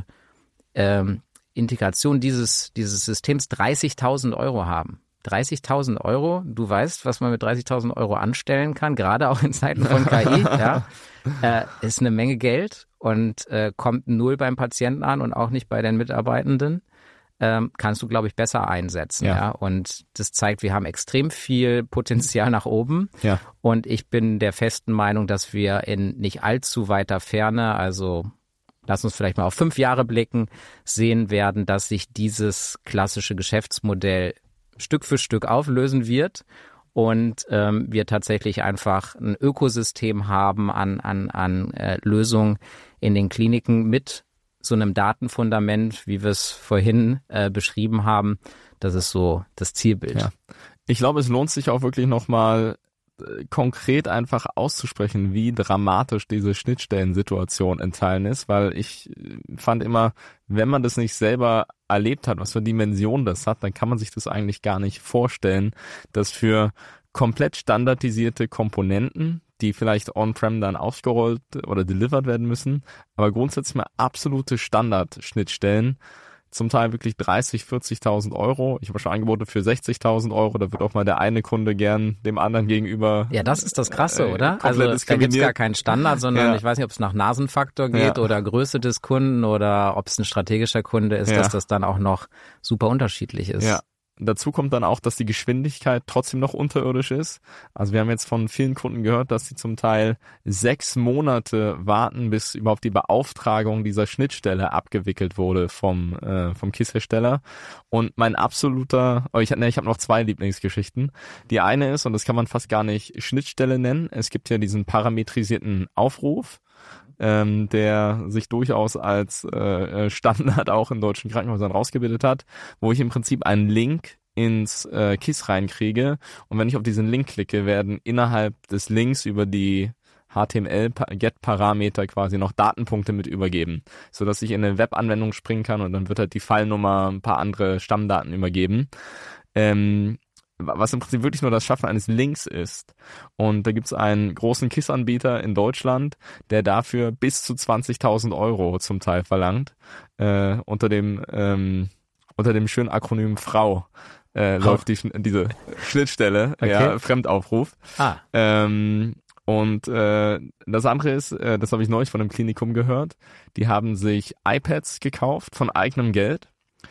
Integration dieses Systems 30.000 € haben. 30.000 €, du weißt, was man mit 30.000 € anstellen kann, gerade auch in Zeiten von KI, ja, ist eine Menge Geld und kommt null beim Patienten an und auch nicht bei den Mitarbeitenden. kannst du, glaube ich, besser einsetzen. Ja. Und das zeigt, wir haben extrem viel Potenzial nach oben. Ja. Und ich bin der festen Meinung, dass wir in nicht allzu weiter Ferne, also lass uns vielleicht mal auf 5 Jahre blicken, sehen werden, dass sich dieses klassische Geschäftsmodell Stück für Stück auflösen wird und wir tatsächlich einfach ein Ökosystem haben an Lösungen in den Kliniken mit so einem Datenfundament, wie wir es vorhin beschrieben haben. Das ist so das Zielbild. Ja. Ich glaube, es lohnt sich auch wirklich nochmal konkret einfach auszusprechen, wie dramatisch diese Schnittstellensituation in Teilen ist, weil ich fand immer, wenn man das nicht selber erlebt hat, was für Dimensionen das hat, dann kann man sich das eigentlich gar nicht vorstellen, dass für komplett standardisierte Komponenten, die vielleicht on-prem dann ausgerollt oder delivered werden müssen, aber grundsätzlich mal absolute Standardschnittstellen, zum Teil wirklich 30.000, 40.000 Euro. Ich habe schon Angebote für 60.000 Euro. Da wird auch mal der eine Kunde gern dem anderen gegenüber. Ja, das ist das Krasse, oder? Also da gibt's gar keinen Standard, sondern ich weiß nicht, ob es nach Nasenfaktor geht oder Größe des Kunden oder ob es ein strategischer Kunde ist, dass das dann auch noch super unterschiedlich ist. Ja. Dazu kommt dann auch, dass die Geschwindigkeit trotzdem noch unterirdisch ist. Also wir haben jetzt von vielen Kunden gehört, dass sie zum Teil 6 Monate warten, bis überhaupt die Beauftragung dieser Schnittstelle abgewickelt wurde vom KISS-Hersteller. Und mein absoluter, ich habe noch 2 Lieblingsgeschichten. Die eine ist, und das kann man fast gar nicht Schnittstelle nennen, es gibt ja diesen parametrisierten Aufruf, der sich durchaus als Standard auch in deutschen Krankenhäusern rausgebildet hat, wo ich im Prinzip einen Link ins KISS reinkriege und wenn ich auf diesen Link klicke, werden innerhalb des Links über die HTML-Get-Parameter quasi noch Datenpunkte mit übergeben, sodass ich in eine Webanwendung springen kann und dann wird halt die Fallnummer, ein paar andere Stammdaten übergeben. Was im Prinzip wirklich nur das Schaffen eines Links ist. Und da gibt's einen großen KISS-Anbieter in Deutschland, der dafür bis zu 20.000 Euro zum Teil verlangt. Unter dem schönen Akronym FRAU läuft diese Schnittstelle, okay. Fremdaufruf. Und das andere ist, das habe ich neulich von einem Klinikum gehört, die haben sich iPads gekauft von eigenem Geld.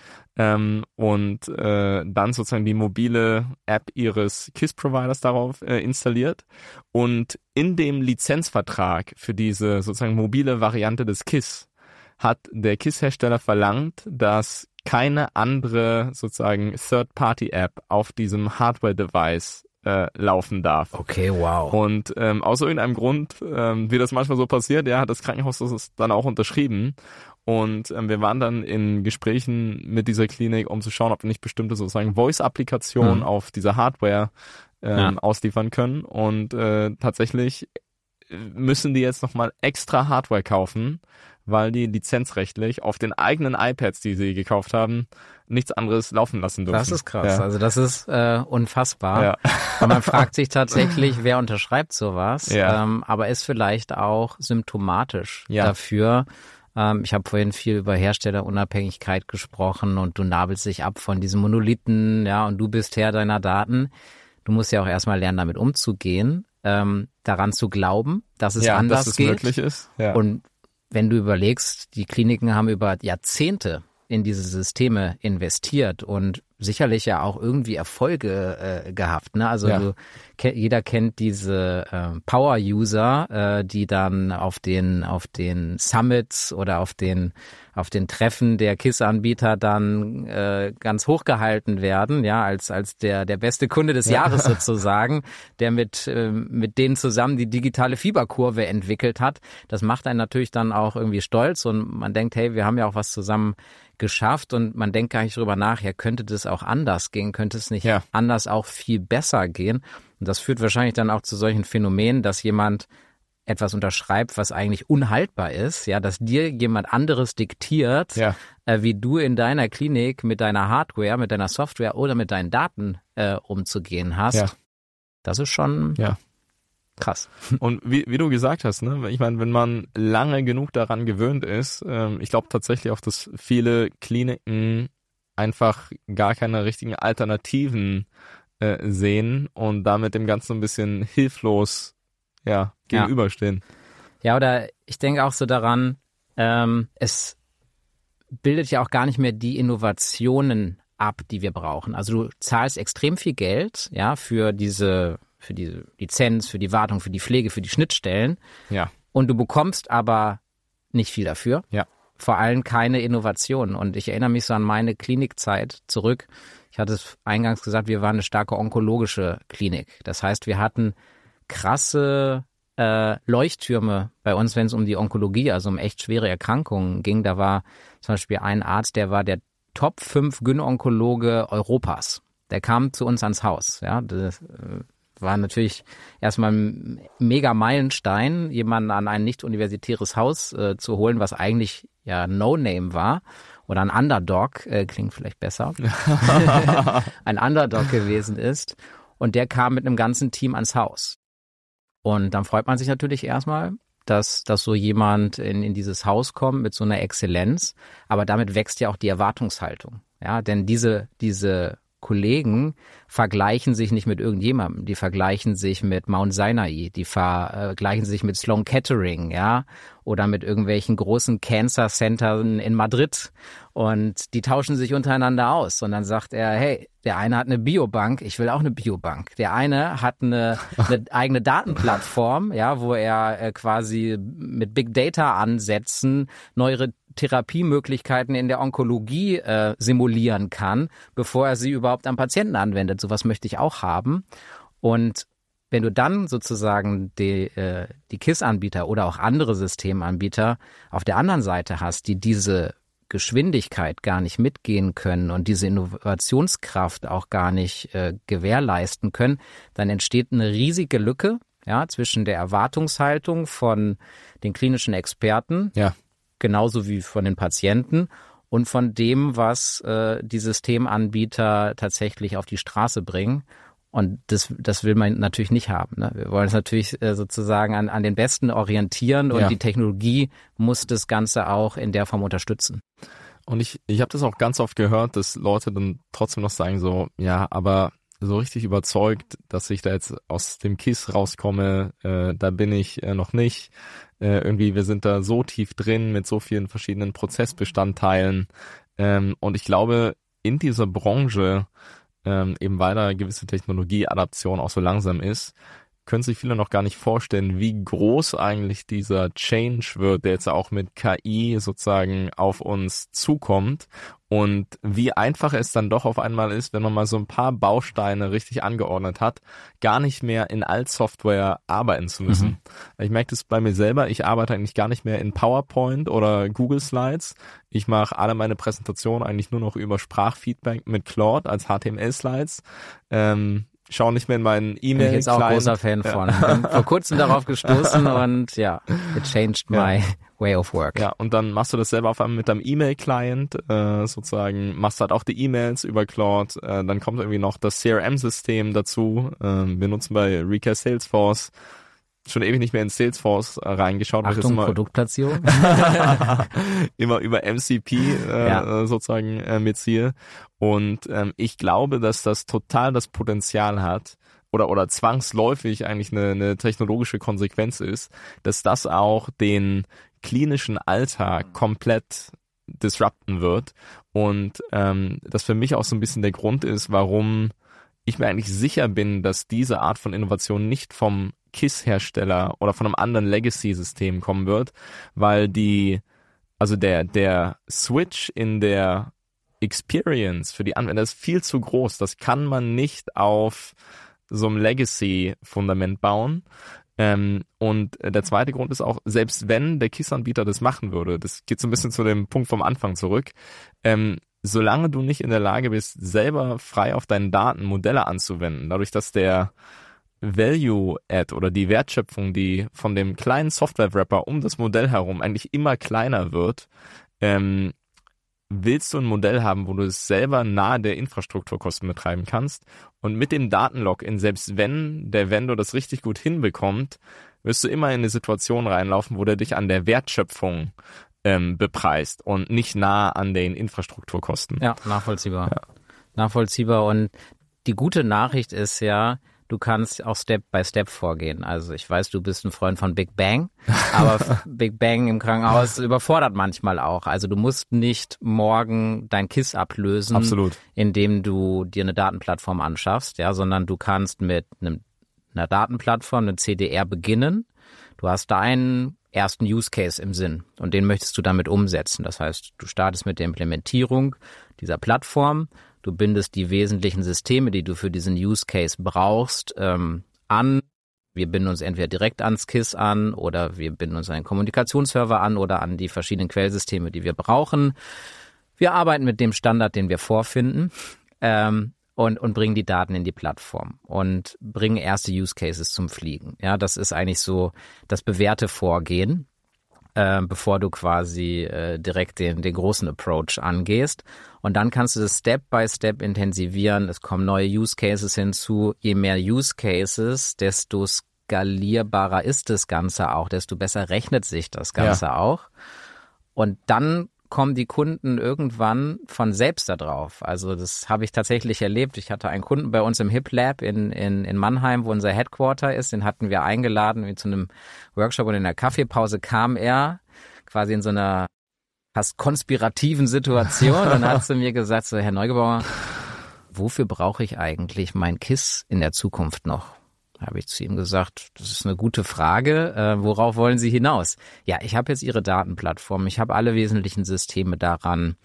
Und dann sozusagen die mobile App ihres KISS-Providers darauf installiert und in dem Lizenzvertrag für diese sozusagen mobile Variante des KISS hat der KISS-Hersteller verlangt, dass keine andere sozusagen Third-Party-App auf diesem Hardware-Device laufen darf. Okay, wow. Und aus irgendeinem Grund, wie das manchmal so passiert, hat das Krankenhaus das dann auch unterschrieben. Und wir waren dann in Gesprächen mit dieser Klinik, um zu schauen, ob wir nicht bestimmte sozusagen Voice-Applikationen auf dieser Hardware ausliefern können. Und tatsächlich müssen die jetzt nochmal extra Hardware kaufen, weil die lizenzrechtlich auf den eigenen iPads, die sie gekauft haben, nichts anderes laufen lassen dürfen. Das ist krass. Ja. Also das ist unfassbar. Ja. Und man fragt sich tatsächlich, wer unterschreibt sowas, aber ist vielleicht auch symptomatisch dafür. Ich habe vorhin viel über Herstellerunabhängigkeit gesprochen und du nabelst dich ab von diesen Monolithen, und du bist Herr deiner Daten. Du musst ja auch erstmal lernen, damit umzugehen, daran zu glauben, dass es anders dass es geht. Möglich ist. Ja. Und wenn du überlegst, die Kliniken haben über Jahrzehnte in diese Systeme investiert und sicherlich ja auch irgendwie Erfolge gehabt. Ne? Also jeder kennt diese Power-User, die dann auf den Summits oder auf den Treffen der KISS-Anbieter dann ganz hochgehalten werden, als der beste Kunde des Jahres sozusagen, der mit denen zusammen die digitale Fieberkurve entwickelt hat. Das macht einen natürlich dann auch irgendwie stolz und man denkt, hey, wir haben ja auch was zusammen geschafft und man denkt gar nicht drüber nach, könnte das auch anders gehen, könnte es nicht anders auch viel besser gehen. Und das führt wahrscheinlich dann auch zu solchen Phänomenen, dass jemand etwas unterschreibt, was eigentlich unhaltbar ist, dass dir jemand anderes diktiert, wie du in deiner Klinik mit deiner Hardware, mit deiner Software oder mit deinen Daten umzugehen hast. Ja. Das ist schon krass. Und wie du gesagt hast, ne, ich meine, wenn man lange genug daran gewöhnt ist, ich glaube tatsächlich auch, dass viele Kliniken einfach gar keine richtigen Alternativen sehen und damit dem Ganzen ein bisschen hilflos gegenüberstehen. Ja, oder ich denke auch so daran, es bildet ja auch gar nicht mehr die Innovationen ab, die wir brauchen. Also du zahlst extrem viel Geld, ja, für diese Lizenz, für die Wartung, für die Pflege, für die Schnittstellen. Ja. Und du bekommst aber nicht viel dafür. Ja. Vor allem keine Innovation. Und ich erinnere mich so an meine Klinikzeit zurück. Ich hatte es eingangs gesagt, wir waren eine starke onkologische Klinik. Das heißt, wir hatten krasse Leuchttürme bei uns, wenn es um die Onkologie, also um echt schwere Erkrankungen ging. Da war zum Beispiel ein Arzt, der war der Top 5 Gyn-Onkologe Europas. Der kam zu uns ans Haus. Ja, das war natürlich erstmal ein mega Meilenstein, jemanden an ein nicht-universitäres Haus zu holen, was eigentlich ja No-Name war. Oder ein Underdog, klingt vielleicht besser, ein Underdog gewesen ist. Und der kam mit einem ganzen Team ans Haus. Und dann freut man sich natürlich erstmal, dass so jemand in dieses Haus kommt mit so einer Exzellenz. Aber damit wächst ja auch die Erwartungshaltung. Ja, denn diese Kollegen vergleichen sich nicht mit irgendjemandem. Die vergleichen sich mit Mount Sinai, die vergleichen sich mit Sloan Kettering, ja, oder mit irgendwelchen großen Cancer Centern in Madrid. Und die tauschen sich untereinander aus. Und dann sagt er, hey, der eine hat eine Biobank, ich will auch eine Biobank. Der eine hat eine eigene Datenplattform, ja, wo er quasi mit Big Data Ansätzen neuere Therapiemöglichkeiten in der Onkologie simulieren kann, bevor er sie überhaupt am Patienten anwendet. Sowas möchte ich auch haben. Und wenn du dann sozusagen die KISS-Anbieter oder auch andere Systemanbieter auf der anderen Seite hast, die diese Geschwindigkeit gar nicht mitgehen können und diese Innovationskraft auch gar nicht gewährleisten können, dann entsteht eine riesige Lücke, ja, zwischen der Erwartungshaltung von den klinischen Experten, ja, genauso wie von den Patienten und von dem, was die Systemanbieter tatsächlich auf die Straße bringen. Und das will man natürlich nicht haben. Ne? Wir wollen uns natürlich sozusagen an den Besten orientieren und die Technologie muss das Ganze auch in der Form unterstützen. Und ich habe das auch ganz oft gehört, dass Leute dann trotzdem noch sagen so, ja, aber so richtig überzeugt, dass ich da jetzt aus dem KISS rauskomme, da bin ich noch nicht. Irgendwie, wir sind da so tief drin mit so vielen verschiedenen Prozessbestandteilen. Und ich glaube, in dieser Branche, eben weil da gewisse Technologieadaption auch so langsam ist, können sich viele noch gar nicht vorstellen, wie groß eigentlich dieser Change wird, der jetzt auch mit KI sozusagen auf uns zukommt und wie einfach es dann doch auf einmal ist, wenn man mal so ein paar Bausteine richtig angeordnet hat, gar nicht mehr in Altsoftware arbeiten zu müssen. Ich merke das bei mir selber, ich arbeite eigentlich gar nicht mehr in PowerPoint oder Google Slides. Ich mache alle meine Präsentationen eigentlich nur noch über Sprachfeedback mit Claude als HTML-Slides. Schau nicht mehr in meinen E-Mail-Client. Bin ich jetzt auch großer Fan von. Bin vor kurzem darauf gestoßen und ja, it changed my way of work. Ja, und dann machst du das selber auf einmal mit deinem E-Mail-Client, sozusagen, machst halt auch die E-Mails über Claude, dann kommt irgendwie noch das CRM-System dazu. Wir nutzen bei Recare Salesforce schon ewig nicht mehr in Salesforce reingeschaut. Achtung, immer Produktplatzierung. immer über MCP sozusagen mitziehe. Und ich glaube, dass das total das Potenzial hat oder zwangsläufig eigentlich eine technologische Konsequenz ist, dass das auch den klinischen Alltag komplett disrupten wird. Und das für mich auch so ein bisschen der Grund ist, warum ich mir eigentlich sicher bin, dass diese Art von Innovation nicht vom KISS-Hersteller oder von einem anderen Legacy-System kommen wird, weil der Switch in der Experience für die Anwender ist viel zu groß. Das kann man nicht auf so einem Legacy-Fundament bauen. Und der zweite Grund ist auch, selbst wenn der KISS-Anbieter das machen würde, das geht so ein bisschen zu dem Punkt vom Anfang zurück, solange du nicht in der Lage bist, selber frei auf deinen Daten Modelle anzuwenden, dadurch, dass der Value-Add oder die Wertschöpfung, die von dem kleinen Software-Wrapper um das Modell herum eigentlich immer kleiner wird, willst du ein Modell haben, wo du es selber nahe der Infrastrukturkosten betreiben kannst und mit dem Datenlogin, selbst wenn der Vendor das richtig gut hinbekommt, wirst du immer in eine Situation reinlaufen, wo der dich an der Wertschöpfung bepreist und nicht nah an den Infrastrukturkosten. Ja, nachvollziehbar. Ja. Nachvollziehbar und die gute Nachricht ist ja, du kannst auch Step by Step vorgehen. Also ich weiß, du bist ein Freund von Big Bang, aber Big Bang im Krankenhaus überfordert manchmal auch. Also du musst nicht morgen dein KISS ablösen, Absolut, indem du dir eine Datenplattform anschaffst, ja, sondern du kannst mit einer Datenplattform, einem CDR beginnen. Du hast da einen ersten Use Case im Sinn und den möchtest du damit umsetzen. Das heißt, du startest mit der Implementierung dieser Plattform. Du bindest die wesentlichen Systeme, die du für diesen Use Case brauchst, an. Wir binden uns entweder direkt ans KISS an oder wir binden uns an den Kommunikationsserver an oder an die verschiedenen Quellsysteme, die wir brauchen. Wir arbeiten mit dem Standard, den wir vorfinden, und bringen die Daten in die Plattform und bringen erste Use Cases zum Fliegen. Ja, das ist eigentlich so das bewährte Vorgehen, bevor du quasi direkt den großen Approach angehst. Und dann kannst du das Step by Step intensivieren. Es kommen neue Use Cases hinzu. Je mehr Use Cases, desto skalierbarer ist das Ganze auch, desto besser rechnet sich das Ganze auch. Und dann kommen die Kunden irgendwann von selbst da drauf. Also das habe ich tatsächlich erlebt. Ich hatte einen Kunden bei uns im Hip Lab in Mannheim, wo unser Headquarter ist. Den hatten wir eingeladen zu einem Workshop und in der Kaffeepause kam er quasi in so einer fast konspirativen Situation und hat zu mir gesagt, so Herr Neugebauer, wofür brauche ich eigentlich mein KISS in der Zukunft noch? Da habe ich zu ihm gesagt, das ist eine gute Frage. Worauf wollen Sie hinaus? Ja, ich habe jetzt Ihre Datenplattform. Ich habe alle wesentlichen Systeme daran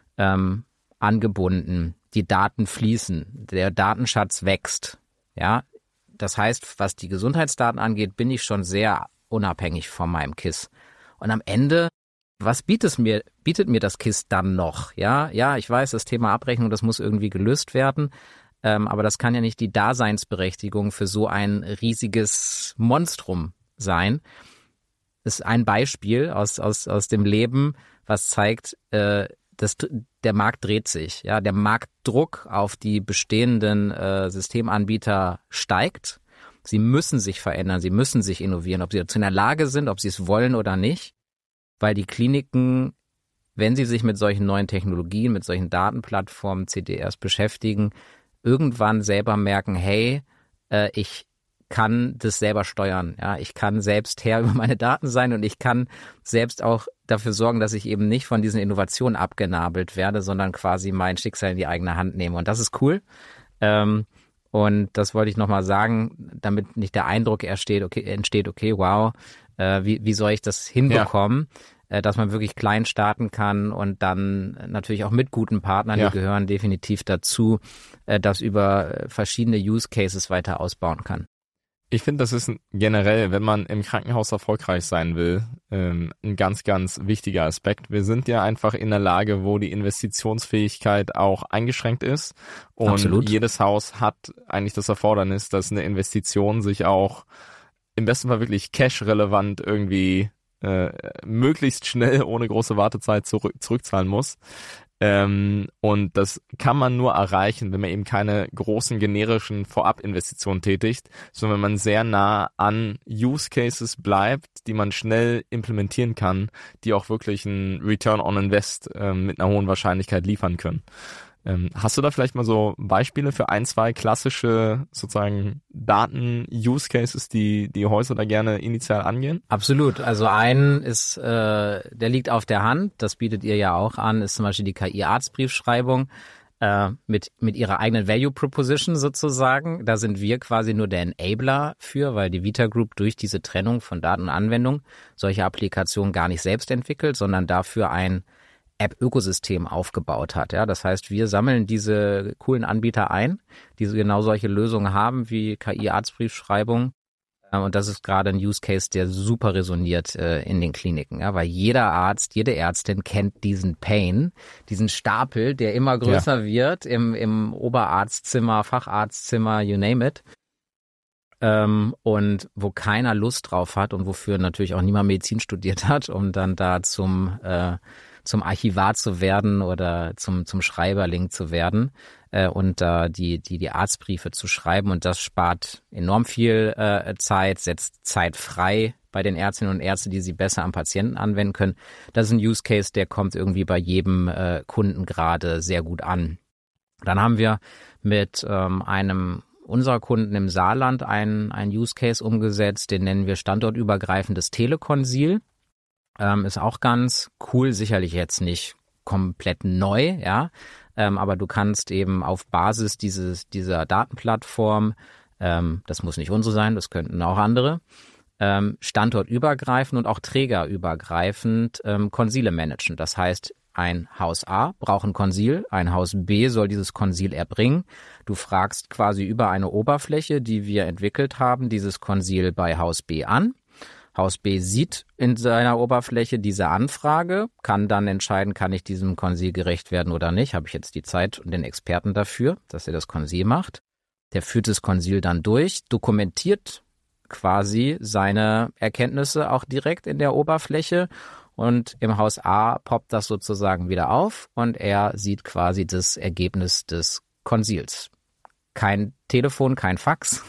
angebunden. Die Daten fließen. Der Datenschatz wächst. Ja, das heißt, was die Gesundheitsdaten angeht, bin ich schon sehr unabhängig von meinem KISS. Und am Ende, was bietet mir das KISS dann noch? Ja, ich weiß, das Thema Abrechnung, das muss irgendwie gelöst werden. Aber das kann ja nicht die Daseinsberechtigung für so ein riesiges Monstrum sein. Das ist ein Beispiel aus dem Leben, was zeigt, dass der Markt dreht sich. Ja, der Marktdruck auf die bestehenden Systemanbieter steigt. Sie müssen sich verändern, sie müssen sich innovieren, ob sie dazu in der Lage sind, ob sie es wollen oder nicht, weil die Kliniken, wenn sie sich mit solchen neuen Technologien, mit solchen Datenplattformen, CDRs beschäftigen, irgendwann selber merken, hey, ich kann das selber steuern. Ja, ich kann selbst Herr über meine Daten sein und ich kann selbst auch dafür sorgen, dass ich eben nicht von diesen Innovationen abgenabelt werde, sondern quasi mein Schicksal in die eigene Hand nehme. Und das ist cool. Und das wollte ich nochmal sagen, damit nicht der Eindruck entsteht, okay, wow, wie soll ich das hinbekommen? Ja. Dass man wirklich klein starten kann und dann natürlich auch mit guten Partnern, die gehören definitiv dazu, das über verschiedene Use Cases weiter ausbauen kann. Ich finde, das ist generell, wenn man im Krankenhaus erfolgreich sein will, ein ganz, ganz wichtiger Aspekt. Wir sind ja einfach in einer Lage, wo die Investitionsfähigkeit auch eingeschränkt ist. Und Absolut. Jedes Haus hat eigentlich das Erfordernis, dass eine Investition sich auch im besten Fall wirklich cash-relevant irgendwie möglichst schnell ohne große Wartezeit zurückzahlen muss. Und das kann man nur erreichen, wenn man eben keine großen generischen Vorabinvestitionen tätigt, sondern wenn man sehr nah an Use Cases bleibt, die man schnell implementieren kann, die auch wirklich einen Return on Invest mit einer hohen Wahrscheinlichkeit liefern können. Hast du da vielleicht mal so Beispiele für ein, zwei klassische sozusagen Daten-Use-Cases, die Häuser da gerne initial angehen? Absolut. Also einen ist, der liegt auf der Hand, das bietet ihr ja auch an, ist zum Beispiel die KI-Arztbriefschreibung mit ihrer eigenen Value Proposition sozusagen. Da sind wir quasi nur der Enabler für, weil die Vita Group durch diese Trennung von Daten und Anwendung solche Applikationen gar nicht selbst entwickelt, sondern dafür ein App-Ökosystem aufgebaut hat. Ja, das heißt, wir sammeln diese coolen Anbieter ein, die genau solche Lösungen haben wie KI-Arztbriefschreibung. Und das ist gerade ein Use Case, der super resoniert in den Kliniken, ja, weil jeder Arzt, jede Ärztin kennt diesen Pain, diesen Stapel, der immer größer wird im Oberarztzimmer, Facharztzimmer, you name it. Und wo keiner Lust drauf hat und wofür natürlich auch niemand Medizin studiert hat, um dann da zum Archivar zu werden oder zum Schreiberling zu werden und da die Arztbriefe zu schreiben. Und das spart enorm viel Zeit, setzt Zeit frei bei den Ärztinnen und Ärzten, die sie besser am Patienten anwenden können. Das ist ein Use Case, der kommt irgendwie bei jedem Kunden gerade sehr gut an. Dann haben wir mit einem unserer Kunden im Saarland einen Use Case umgesetzt, den nennen wir standortübergreifendes Telekonsil. Ist auch ganz cool, sicherlich jetzt nicht komplett neu, ja, aber du kannst eben auf Basis dieser Datenplattform, das muss nicht unsere sein, das könnten auch andere, standortübergreifend und auch trägerübergreifend Konsile managen. Das heißt, ein Haus A braucht ein Konsil, ein Haus B soll dieses Konsil erbringen. Du fragst quasi über eine Oberfläche, die wir entwickelt haben, dieses Konsil bei Haus B an. Haus B sieht in seiner Oberfläche diese Anfrage, kann dann entscheiden, kann ich diesem Konsil gerecht werden oder nicht. Habe ich jetzt die Zeit und den Experten dafür, dass er das Konsil macht. Der führt das Konsil dann durch, dokumentiert quasi seine Erkenntnisse auch direkt in der Oberfläche und im Haus A poppt das sozusagen wieder auf und er sieht quasi das Ergebnis des Konsils. Kein Telefon, kein Fax.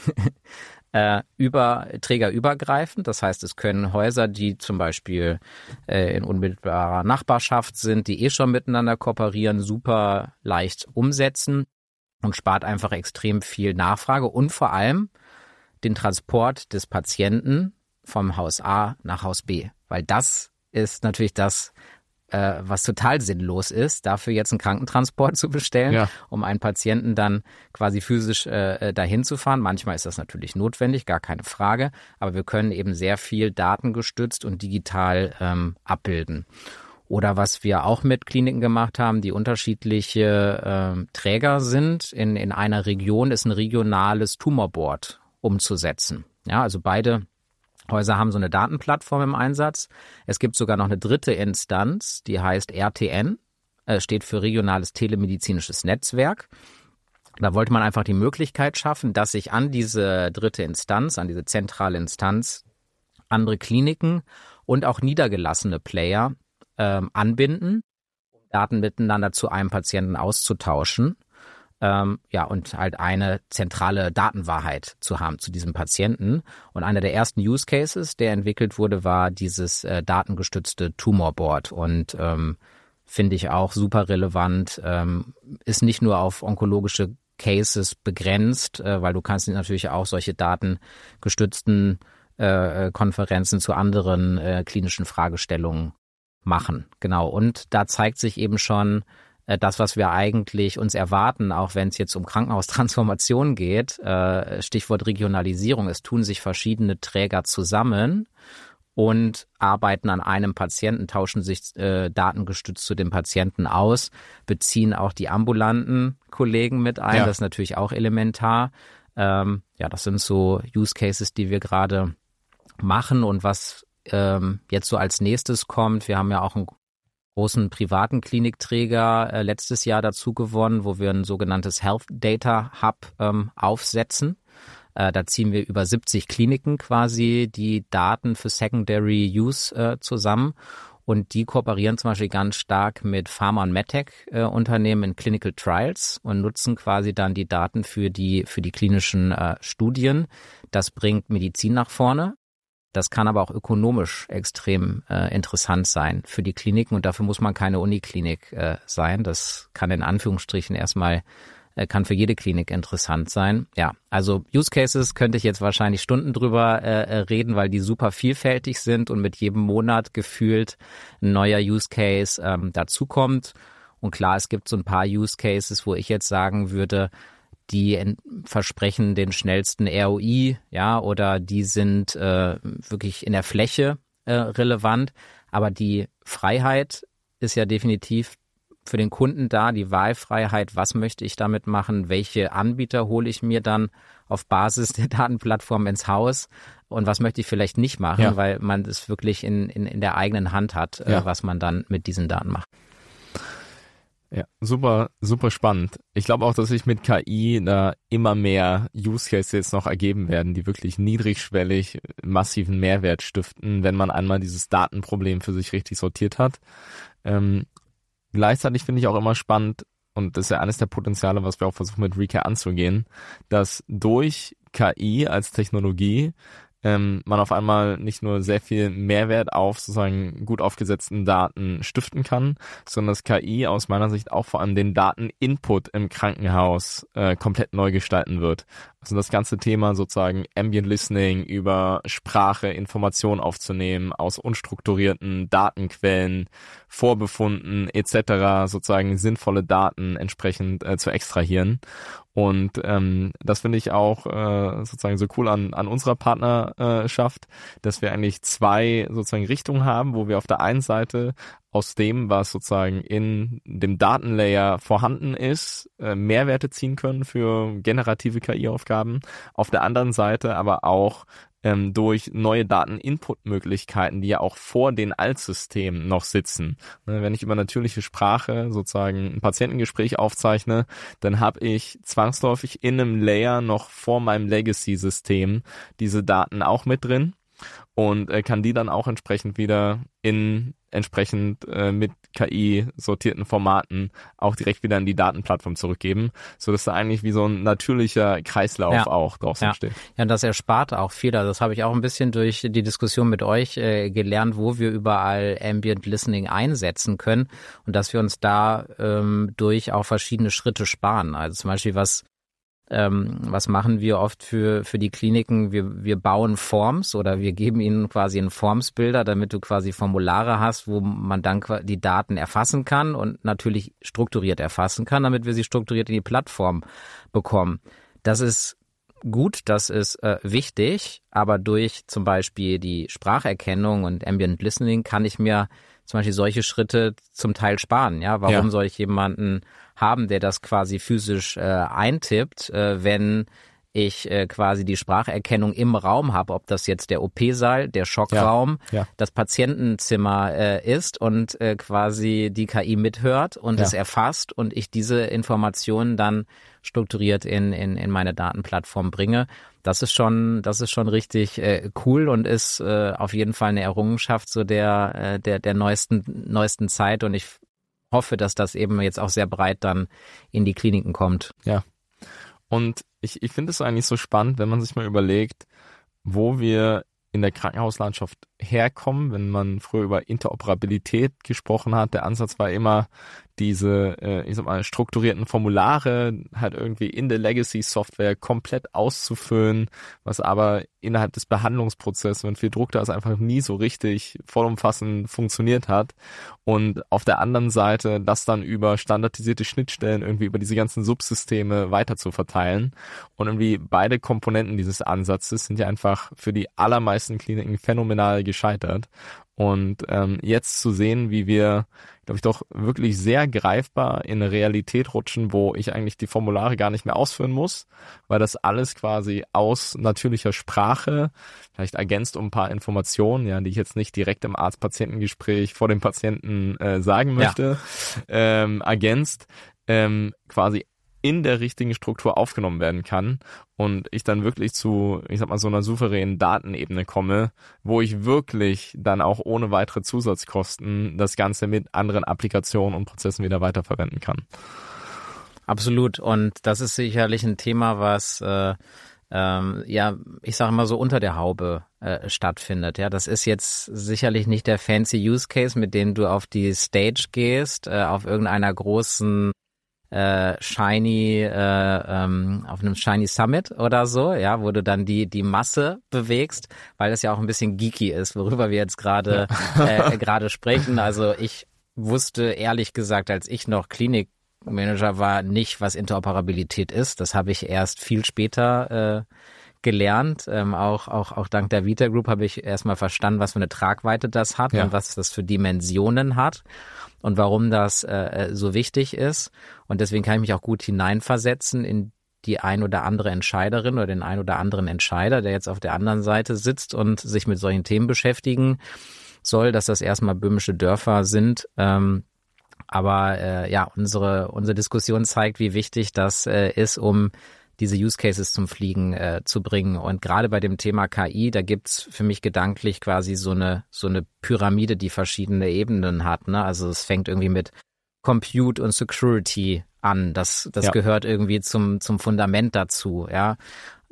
Trägerübergreifend. Das heißt, es können Häuser, die zum Beispiel in unmittelbarer Nachbarschaft sind, die schon miteinander kooperieren, super leicht umsetzen und spart einfach extrem viel Nachfrage und vor allem den Transport des Patienten vom Haus A nach Haus B. Weil das ist natürlich das, was total sinnlos ist, dafür jetzt einen Krankentransport zu bestellen, um einen Patienten dann quasi physisch dahin zu fahren. Manchmal ist das natürlich notwendig, gar keine Frage, aber wir können eben sehr viel datengestützt und digital abbilden. Oder was wir auch mit Kliniken gemacht haben, die unterschiedliche Träger sind, in einer Region ist ein regionales Tumorboard umzusetzen. Ja, also beide Häuser haben so eine Datenplattform im Einsatz. Es gibt sogar noch eine dritte Instanz, die heißt RTN, steht für Regionales Telemedizinisches Netzwerk. Da wollte man einfach die Möglichkeit schaffen, dass sich an diese dritte Instanz, an diese zentrale Instanz, andere Kliniken und auch niedergelassene Player anbinden, um Daten miteinander zu einem Patienten auszutauschen. Und halt eine zentrale Datenwahrheit zu haben zu diesem Patienten. Und einer der ersten Use Cases, der entwickelt wurde, war dieses datengestützte Tumorboard. Und finde ich auch super relevant, ist nicht nur auf onkologische Cases begrenzt, weil du kannst natürlich auch solche datengestützten Konferenzen zu anderen klinischen Fragestellungen machen. Genau. Und da zeigt sich eben schon, das, was wir eigentlich uns erwarten, auch wenn es jetzt um Krankenhaustransformation geht, Stichwort Regionalisierung, es tun sich verschiedene Träger zusammen und arbeiten an einem Patienten, tauschen sich datengestützt zu dem Patienten aus, beziehen auch die ambulanten Kollegen mit ein, das ist natürlich auch elementar. Das sind so Use Cases, die wir gerade machen und was jetzt so als nächstes kommt, wir haben ja auch einen großen privaten Klinikträger letztes Jahr dazu gewonnen, wo wir ein sogenanntes Health Data Hub aufsetzen. Da ziehen wir über 70 Kliniken quasi die Daten für Secondary Use zusammen und die kooperieren zum Beispiel ganz stark mit Pharma- und MedTech-Unternehmen in Clinical Trials und nutzen quasi dann die Daten für die klinischen Studien. Das bringt Medizin nach vorne. Das kann aber auch ökonomisch extrem interessant sein für die Kliniken und dafür muss man keine Uniklinik sein. Das kann in Anführungsstrichen kann für jede Klinik interessant sein. Ja, also Use Cases könnte ich jetzt wahrscheinlich Stunden drüber reden, weil die super vielfältig sind und mit jedem Monat gefühlt ein neuer Use Case dazukommt. Und klar, es gibt so ein paar Use Cases, wo ich jetzt sagen würde, die versprechen den schnellsten ROI, oder die sind wirklich in der Fläche relevant. Aber die Freiheit ist ja definitiv für den Kunden da, die Wahlfreiheit, was möchte ich damit machen, welche Anbieter hole ich mir dann auf Basis der Datenplattform ins Haus und was möchte ich vielleicht nicht machen, weil man es wirklich in der eigenen Hand hat, was man dann mit diesen Daten macht. Ja, super, super spannend. Ich glaube auch, dass sich mit KI da immer mehr Use Cases jetzt noch ergeben werden, die wirklich niedrigschwellig massiven Mehrwert stiften, wenn man einmal dieses Datenproblem für sich richtig sortiert hat. Gleichzeitig finde ich auch immer spannend, und das ist ja eines der Potenziale, was wir auch versuchen mit Recare anzugehen, dass durch KI als Technologie man auf einmal nicht nur sehr viel Mehrwert auf sozusagen gut aufgesetzten Daten stiften kann, sondern dass KI aus meiner Sicht auch vor allem den Dateninput im Krankenhaus komplett neu gestalten wird. Also das ganze Thema sozusagen Ambient Listening über Sprache, Informationen aufzunehmen aus unstrukturierten Datenquellen, Vorbefunden etc. sozusagen sinnvolle Daten entsprechend zu extrahieren. Und das finde ich auch sozusagen so cool an unserer Partnerschaft, dass wir eigentlich zwei sozusagen Richtungen haben, wo wir auf der einen Seite aus dem, was sozusagen in dem Datenlayer vorhanden ist, Mehrwerte ziehen können für generative KI-Aufgaben. Auf der anderen Seite aber auch durch neue Daten-Input-Möglichkeiten, die ja auch vor den Altsystemen noch sitzen. Wenn ich über natürliche Sprache sozusagen ein Patientengespräch aufzeichne, dann habe ich zwangsläufig in einem Layer noch vor meinem Legacy-System diese Daten auch mit drin und kann die dann auch entsprechend wieder mit KI sortierten Formaten auch direkt wieder in die Datenplattform zurückgeben, sodass da eigentlich wie so ein natürlicher Kreislauf auch draußen steht. Ja, und das erspart auch viel. Also das habe ich auch ein bisschen durch die Diskussion mit euch gelernt, wo wir überall Ambient Listening einsetzen können und dass wir uns da durch auch verschiedene Schritte sparen. Also zum Beispiel was machen wir oft für die Kliniken? Wir bauen Forms oder wir geben ihnen quasi einen Formsbilder, damit du quasi Formulare hast, wo man dann die Daten erfassen kann und natürlich strukturiert erfassen kann, damit wir sie strukturiert in die Plattform bekommen. Das ist gut, das ist wichtig, aber durch zum Beispiel die Spracherkennung und Ambient Listening kann ich mir zum Beispiel solche Schritte zum Teil sparen. Ja, warum soll ich jemanden haben, der das quasi physisch eintippt, wenn ich quasi die Spracherkennung im Raum habe, ob das jetzt der OP-Saal, der Schockraum, das Patientenzimmer ist und quasi die KI mithört und es erfasst und ich diese Informationen dann strukturiert in meine Datenplattform bringe. Das ist schon richtig cool und ist auf jeden Fall eine Errungenschaft so der neuesten Zeit und ich hoffe, dass das eben jetzt auch sehr breit dann in die Kliniken kommt. Ja. Und ich finde es eigentlich so spannend, wenn man sich mal überlegt, wo wir in der Krankenhauslandschaft herkommen, wenn man früher über Interoperabilität gesprochen hat. Der Ansatz war immer, diese, strukturierten Formulare halt irgendwie in der Legacy-Software komplett auszufüllen, was aber innerhalb des Behandlungsprozesses, wenn viel Druck da ist, einfach nie so richtig vollumfassend funktioniert hat. Und auf der anderen Seite, das dann über standardisierte Schnittstellen irgendwie über diese ganzen Subsysteme weiter zu verteilen. Und irgendwie beide Komponenten dieses Ansatzes sind ja einfach für die allermeisten Kliniken phänomenal gescheitert. Und jetzt zu sehen, wie wir, glaube ich, doch wirklich sehr greifbar in eine Realität rutschen, wo ich eigentlich die Formulare gar nicht mehr ausführen muss, weil das alles quasi aus natürlicher Sprache, vielleicht ergänzt um ein paar Informationen, die ich jetzt nicht direkt im Arzt-Patientengespräch vor dem Patienten sagen möchte, ergänzt, quasi in der richtigen Struktur aufgenommen werden kann und ich dann wirklich zu, so einer souveränen Datenebene komme, wo ich wirklich dann auch ohne weitere Zusatzkosten das Ganze mit anderen Applikationen und Prozessen wieder weiterverwenden kann. Absolut. Und das ist sicherlich ein Thema, was ich sage mal so unter der Haube stattfindet. Ja, das ist jetzt sicherlich nicht der fancy Use Case, mit dem du auf die Stage gehst, auf irgendeiner großen auf einem Shiny Summit oder so, ja, wo du dann die Masse bewegst, weil das ja auch ein bisschen geeky ist, worüber wir jetzt gerade sprechen. Also ich wusste ehrlich gesagt, als ich noch Klinikmanager war, nicht, was Interoperabilität ist. Das habe ich erst viel später gelernt. Auch dank der Vita Group habe ich erstmal verstanden, was für eine Tragweite das hat und was das für Dimensionen hat und warum das so wichtig ist. Und deswegen kann ich mich auch gut hineinversetzen in die ein oder andere Entscheiderin oder den ein oder anderen Entscheider, der jetzt auf der anderen Seite sitzt und sich mit solchen Themen beschäftigen soll, dass das erstmal böhmische Dörfer sind. Aber unsere Diskussion zeigt, wie wichtig das ist, um diese Use Cases zum Fliegen zu bringen. Und gerade bei dem Thema KI, da gibt's für mich gedanklich quasi so eine Pyramide, die verschiedene Ebenen hat. Ne? Also es fängt irgendwie mit Compute und Security an. Das gehört irgendwie zum Fundament dazu. Ja,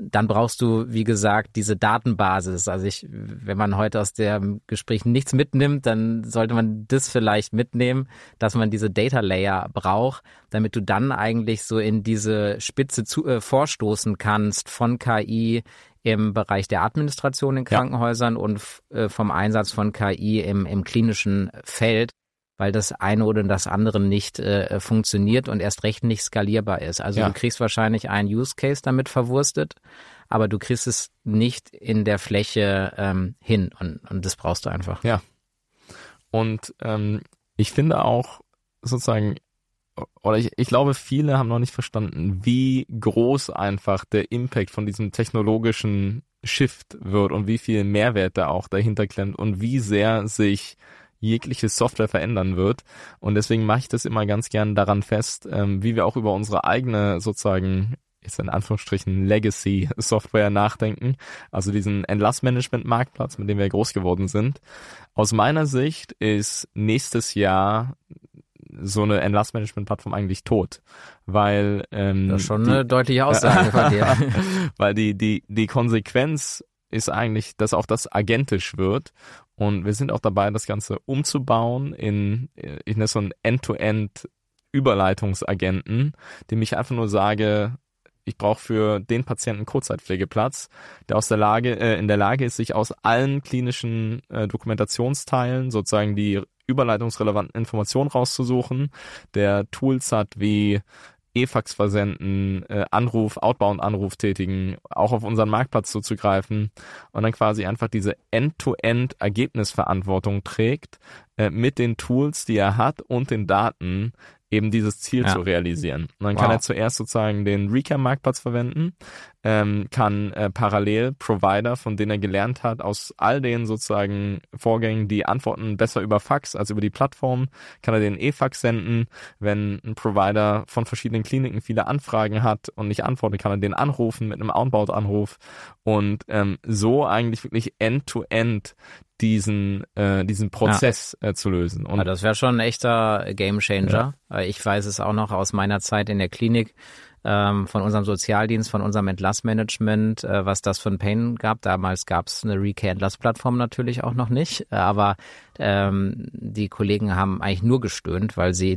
Dann brauchst du, wie gesagt, diese Datenbasis. Also wenn man heute aus dem Gespräch nichts mitnimmt, dann sollte man das vielleicht mitnehmen, dass man diese Data Layer braucht, damit du dann eigentlich so in diese Spitze vorstoßen kannst von KI im Bereich der Administration in Krankenhäusern und vom Einsatz von KI im klinischen Feld, weil das eine oder das andere nicht funktioniert und erst recht nicht skalierbar ist. Also du kriegst wahrscheinlich einen Use Case damit verwurstet, aber du kriegst es nicht in der Fläche hin und das brauchst du einfach. Ja. Und ich finde auch sozusagen, oder ich glaube, viele haben noch nicht verstanden, wie groß einfach der Impact von diesem technologischen Shift wird und wie viel Mehrwert da auch dahinter klemmt und wie sehr sich jegliche Software verändern wird. Und deswegen mache ich das immer ganz gern daran fest, wie wir auch über unsere eigene sozusagen, jetzt in Anführungsstrichen, Legacy-Software nachdenken. Also diesen Entlassmanagement-Marktplatz, mit dem wir groß geworden sind. Aus meiner Sicht ist nächstes Jahr so eine Entlassmanagement-Plattform eigentlich tot, weil das ist schon eine deutliche Aussage von dir. Weil die Konsequenz ist eigentlich, dass auch das agentisch wird und wir sind auch dabei, das Ganze umzubauen in so einen End-to-End-Überleitungsagenten, dem ich einfach nur sage, ich brauche für den Patienten Kurzzeitpflegeplatz, der in der Lage ist, sich aus allen klinischen Dokumentationsteilen sozusagen die überleitungsrelevanten Informationen rauszusuchen, der Tools hat wie E-Fax versenden, Outbound-Anruf tätigen, auch auf unseren Marktplatz zuzugreifen und dann quasi einfach diese End-to-End-Ergebnisverantwortung trägt, mit den Tools, die er hat und den Daten eben dieses Ziel zu realisieren. Und dann kann er zuerst sozusagen den Recam-Marktplatz verwenden, kann parallel Provider, von denen er gelernt hat, aus all den sozusagen Vorgängen, die antworten besser über Fax als über die Plattform, kann er den E-Fax senden. Wenn ein Provider von verschiedenen Kliniken viele Anfragen hat und nicht antwortet, kann er den anrufen mit einem Outbound-Anruf und so eigentlich wirklich End-to-End diesen Prozess zu lösen. Und das wäre schon ein echter Gamechanger. Ja. Ich weiß es auch noch aus meiner Zeit in der Klinik, von unserem Sozialdienst, von unserem Entlassmanagement, was das für ein Pain gab. Damals gab es eine Recare-Entlassplattform natürlich auch noch nicht, aber die Kollegen haben eigentlich nur gestöhnt, weil sie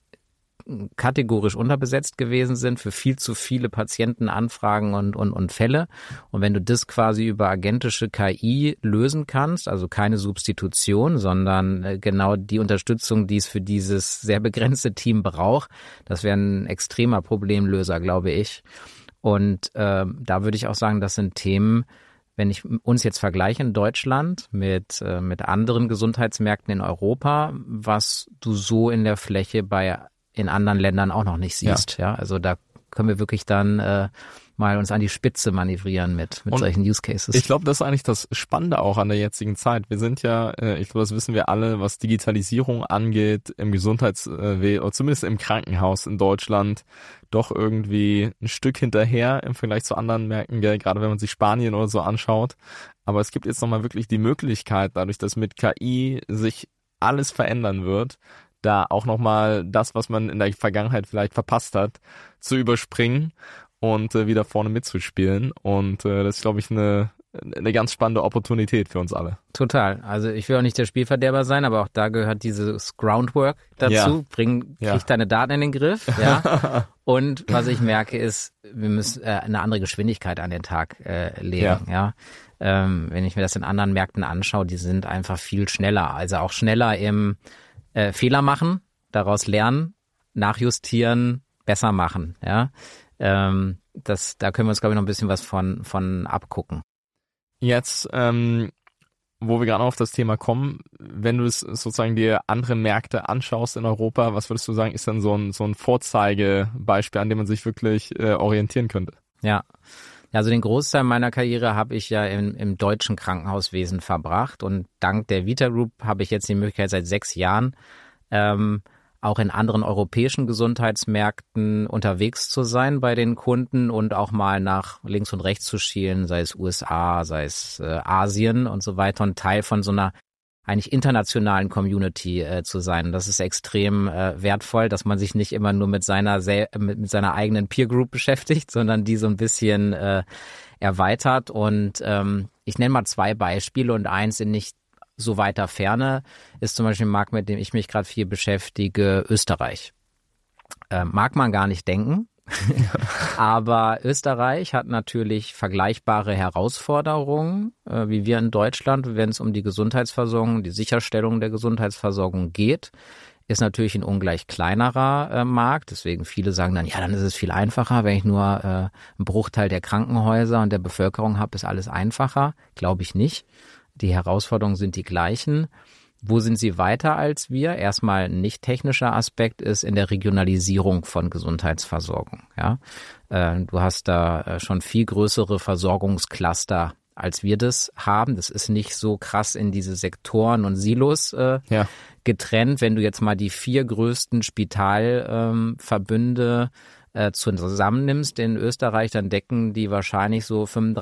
kategorisch unterbesetzt gewesen sind für viel zu viele Patientenanfragen und Fälle. Und wenn du das quasi über agentische KI lösen kannst, also keine Substitution, sondern genau die Unterstützung, die es für dieses sehr begrenzte Team braucht, das wäre ein extremer Problemlöser, glaube ich. Und da würde ich auch sagen, das sind Themen, wenn ich uns jetzt vergleiche in Deutschland mit anderen Gesundheitsmärkten in Europa, was du so in der Fläche in anderen Ländern auch noch nicht siehst. Ja, also da können wir wirklich dann mal uns an die Spitze manövrieren mit solchen Use Cases. Ich glaube, das ist eigentlich das Spannende auch an der jetzigen Zeit. Wir sind ja, ich glaube, das wissen wir alle, was Digitalisierung angeht, im Gesundheitswesen oder zumindest im Krankenhaus in Deutschland doch irgendwie ein Stück hinterher im Vergleich zu anderen Märkten, gerade wenn man sich Spanien oder so anschaut. Aber es gibt jetzt nochmal wirklich die Möglichkeit, dadurch, dass mit KI sich alles verändern wird, da auch nochmal das, was man in der Vergangenheit vielleicht verpasst hat, zu überspringen und wieder vorne mitzuspielen. Und das ist, glaube ich, eine ganz spannende Opportunität für uns alle. Total. Also ich will auch nicht der Spielverderber sein, aber auch da gehört dieses Groundwork dazu. Krieg deine Daten in den Griff. Ja. Und was ich merke ist, wir müssen eine andere Geschwindigkeit an den Tag legen. Ja. Wenn ich mir das in anderen Märkten anschaue, die sind einfach viel schneller. Also auch schneller im Fehler machen, daraus lernen, nachjustieren, besser machen. Ja, da können wir uns, glaube ich, noch ein bisschen was von abgucken. Jetzt, wo wir gerade auf das Thema kommen, wenn du es sozusagen dir andere Märkte anschaust in Europa, was würdest du sagen, ist dann so ein Vorzeigebeispiel, an dem man sich wirklich orientieren könnte? Ja. Also den Großteil meiner Karriere habe ich ja im deutschen Krankenhauswesen verbracht und dank der Vita Group habe ich jetzt die Möglichkeit seit 6 Jahren auch in anderen europäischen Gesundheitsmärkten unterwegs zu sein bei den Kunden und auch mal nach links und rechts zu schielen, sei es USA, sei es Asien und so weiter und Teil von so einer eigentlich internationalen Community zu sein. Das ist extrem wertvoll, dass man sich nicht immer nur mit seiner eigenen Peer Group beschäftigt, sondern die so ein bisschen erweitert. Und ich nenne mal 2 Beispiele und eins in nicht so weiter Ferne ist zum Beispiel ein Markt, mit dem ich mich gerade viel beschäftige, Österreich. Mag man gar nicht denken. Aber Österreich hat natürlich vergleichbare Herausforderungen, wie wir in Deutschland, wenn es um die Gesundheitsversorgung, die Sicherstellung der Gesundheitsversorgung geht. Ist natürlich ein ungleich kleinerer Markt. Deswegen viele sagen dann, ja, dann ist es viel einfacher. Wenn ich nur einen Bruchteil der Krankenhäuser und der Bevölkerung habe, ist alles einfacher. Glaube ich nicht. Die Herausforderungen sind die gleichen. Wo sind sie weiter als wir? Erstmal ein nicht technischer Aspekt ist in der Regionalisierung von Gesundheitsversorgung. Ja, du hast da schon viel größere Versorgungscluster, als wir das haben. Das ist nicht so krass in diese Sektoren und Silos getrennt. Wenn du jetzt mal die 4 größten Spitalverbünde zusammennimmst in Österreich, dann decken die wahrscheinlich so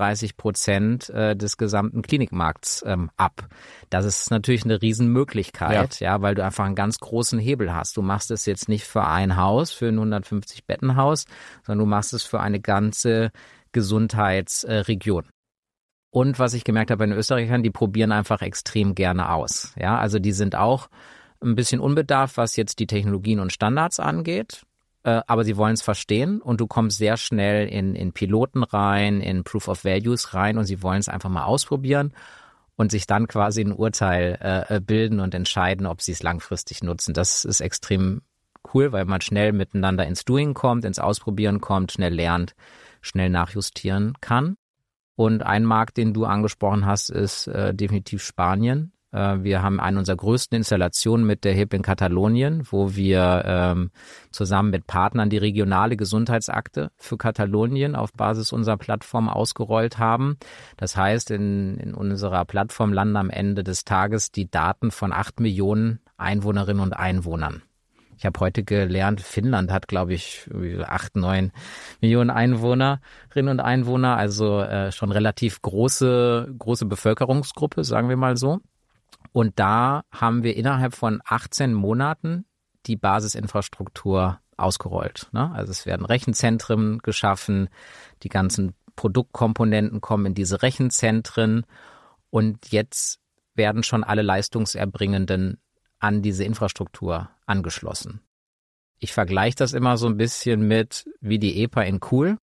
35% des gesamten Klinikmarkts ab. Das ist natürlich eine Riesenmöglichkeit, ja, weil du einfach einen ganz großen Hebel hast. Du machst es jetzt nicht für ein Haus, für ein 150-Betten-Haus, sondern du machst es für eine ganze Gesundheitsregion. Und was ich gemerkt habe bei den Österreichern, die probieren einfach extrem gerne aus. Ja, also die sind auch ein bisschen unbedarft, was jetzt die Technologien und Standards angeht. Aber sie wollen es verstehen und du kommst sehr schnell in Piloten rein, in Proof of Values rein und sie wollen es einfach mal ausprobieren und sich dann quasi ein Urteil bilden und entscheiden, ob sie es langfristig nutzen. Das ist extrem cool, weil man schnell miteinander ins Doing kommt, ins Ausprobieren kommt, schnell lernt, schnell nachjustieren kann. Und ein Markt, den du angesprochen hast, ist definitiv Spanien. Wir haben eine unserer größten Installationen mit der HIP in Katalonien, wo wir zusammen mit Partnern die regionale Gesundheitsakte für Katalonien auf Basis unserer Plattform ausgerollt haben. Das heißt, in unserer Plattform landen am Ende des Tages die Daten von 8 Millionen Einwohnerinnen und Einwohnern. Ich habe heute gelernt, Finnland hat, glaube ich, 8, 9 Millionen Einwohnerinnen und Einwohner, also schon relativ große Bevölkerungsgruppe, sagen wir mal so. Und da haben wir innerhalb von 18 Monaten die Basisinfrastruktur ausgerollt. Ne? Also es werden Rechenzentren geschaffen, die ganzen Produktkomponenten kommen in diese Rechenzentren und jetzt werden schon alle Leistungserbringenden an diese Infrastruktur angeschlossen. Ich vergleiche das immer so ein bisschen mit wie die EPA in cool.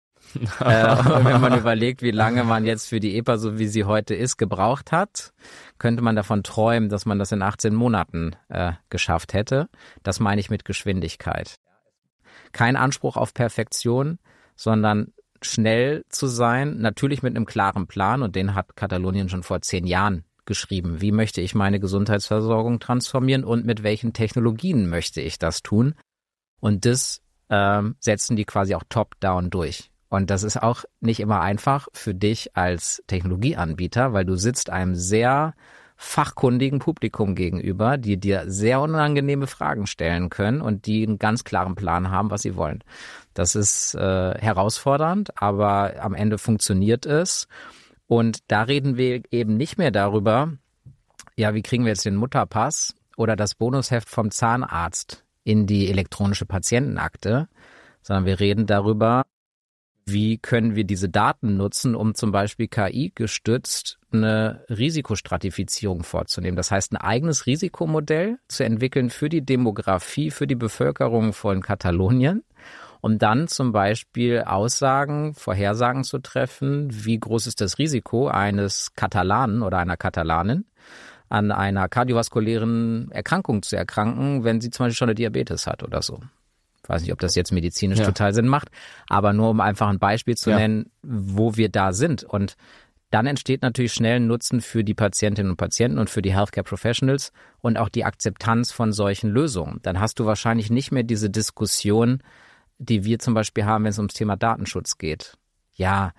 Wenn man überlegt, wie lange man jetzt für die EPA, so wie sie heute ist, gebraucht hat, könnte man davon träumen, dass man das in 18 Monaten geschafft hätte. Das meine ich mit Geschwindigkeit. Kein Anspruch auf Perfektion, sondern schnell zu sein, natürlich mit einem klaren Plan und den hat Katalonien schon vor 10 Jahren geschrieben. Wie möchte ich meine Gesundheitsversorgung transformieren und mit welchen Technologien möchte ich das tun? Und das setzen die quasi auch top-down durch. Und das ist auch nicht immer einfach für dich als Technologieanbieter, weil du sitzt einem sehr fachkundigen Publikum gegenüber, die dir sehr unangenehme Fragen stellen können und die einen ganz klaren Plan haben, was sie wollen. Das ist herausfordernd, aber am Ende funktioniert es. Und da reden wir eben nicht mehr darüber, ja, wie kriegen wir jetzt den Mutterpass oder das Bonusheft vom Zahnarzt in die elektronische Patientenakte, sondern wir reden darüber, wie können wir diese Daten nutzen, um zum Beispiel KI-gestützt eine Risikostratifizierung vorzunehmen. Das heißt, ein eigenes Risikomodell zu entwickeln für die Demografie, für die Bevölkerung von Katalonien, um dann zum Beispiel Vorhersagen zu treffen, wie groß ist das Risiko eines Katalanen oder einer Katalanin, an einer kardiovaskulären Erkrankung zu erkranken, wenn sie zum Beispiel schon eine Diabetes hat oder so. Ich weiß nicht, ob das jetzt medizinisch total Sinn macht, aber nur um einfach ein Beispiel zu nennen, wo wir da sind. Und dann entsteht natürlich schnell ein Nutzen für die Patientinnen und Patienten und für die Healthcare Professionals und auch die Akzeptanz von solchen Lösungen. Dann hast du wahrscheinlich nicht mehr diese Diskussion, die wir zum Beispiel haben, wenn es ums Thema Datenschutz geht. Ja,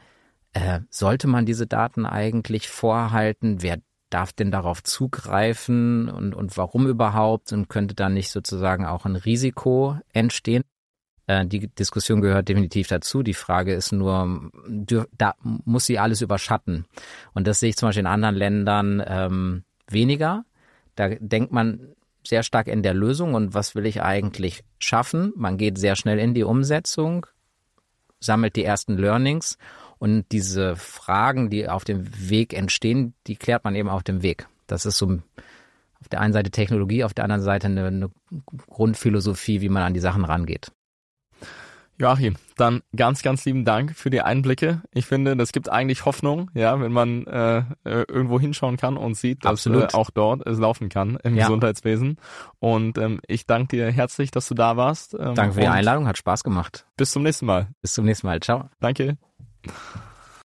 sollte man diese Daten eigentlich vorhalten? Wer darf denn darauf zugreifen und warum überhaupt? Und könnte da nicht sozusagen auch ein Risiko entstehen? Die Diskussion gehört definitiv dazu. Die Frage ist nur, da muss sie alles überschatten. Und das sehe ich zum Beispiel in anderen Ländern weniger. Da denkt man sehr stark in der Lösung und was will ich eigentlich schaffen? Man geht sehr schnell in die Umsetzung, sammelt die ersten Learnings Und diese Fragen, die auf dem Weg entstehen, die klärt man eben auf dem Weg. Das ist so auf der einen Seite Technologie, auf der anderen Seite eine Grundphilosophie, wie man an die Sachen rangeht. Joachim, dann ganz, ganz lieben Dank für die Einblicke. Ich finde, das gibt eigentlich Hoffnung, ja, wenn man irgendwo hinschauen kann und sieht, dass auch dort es laufen kann im Gesundheitswesen. Und ich danke dir herzlich, dass du da warst. Danke für die Einladung, hat Spaß gemacht. Bis zum nächsten Mal. Bis zum nächsten Mal, ciao. Danke.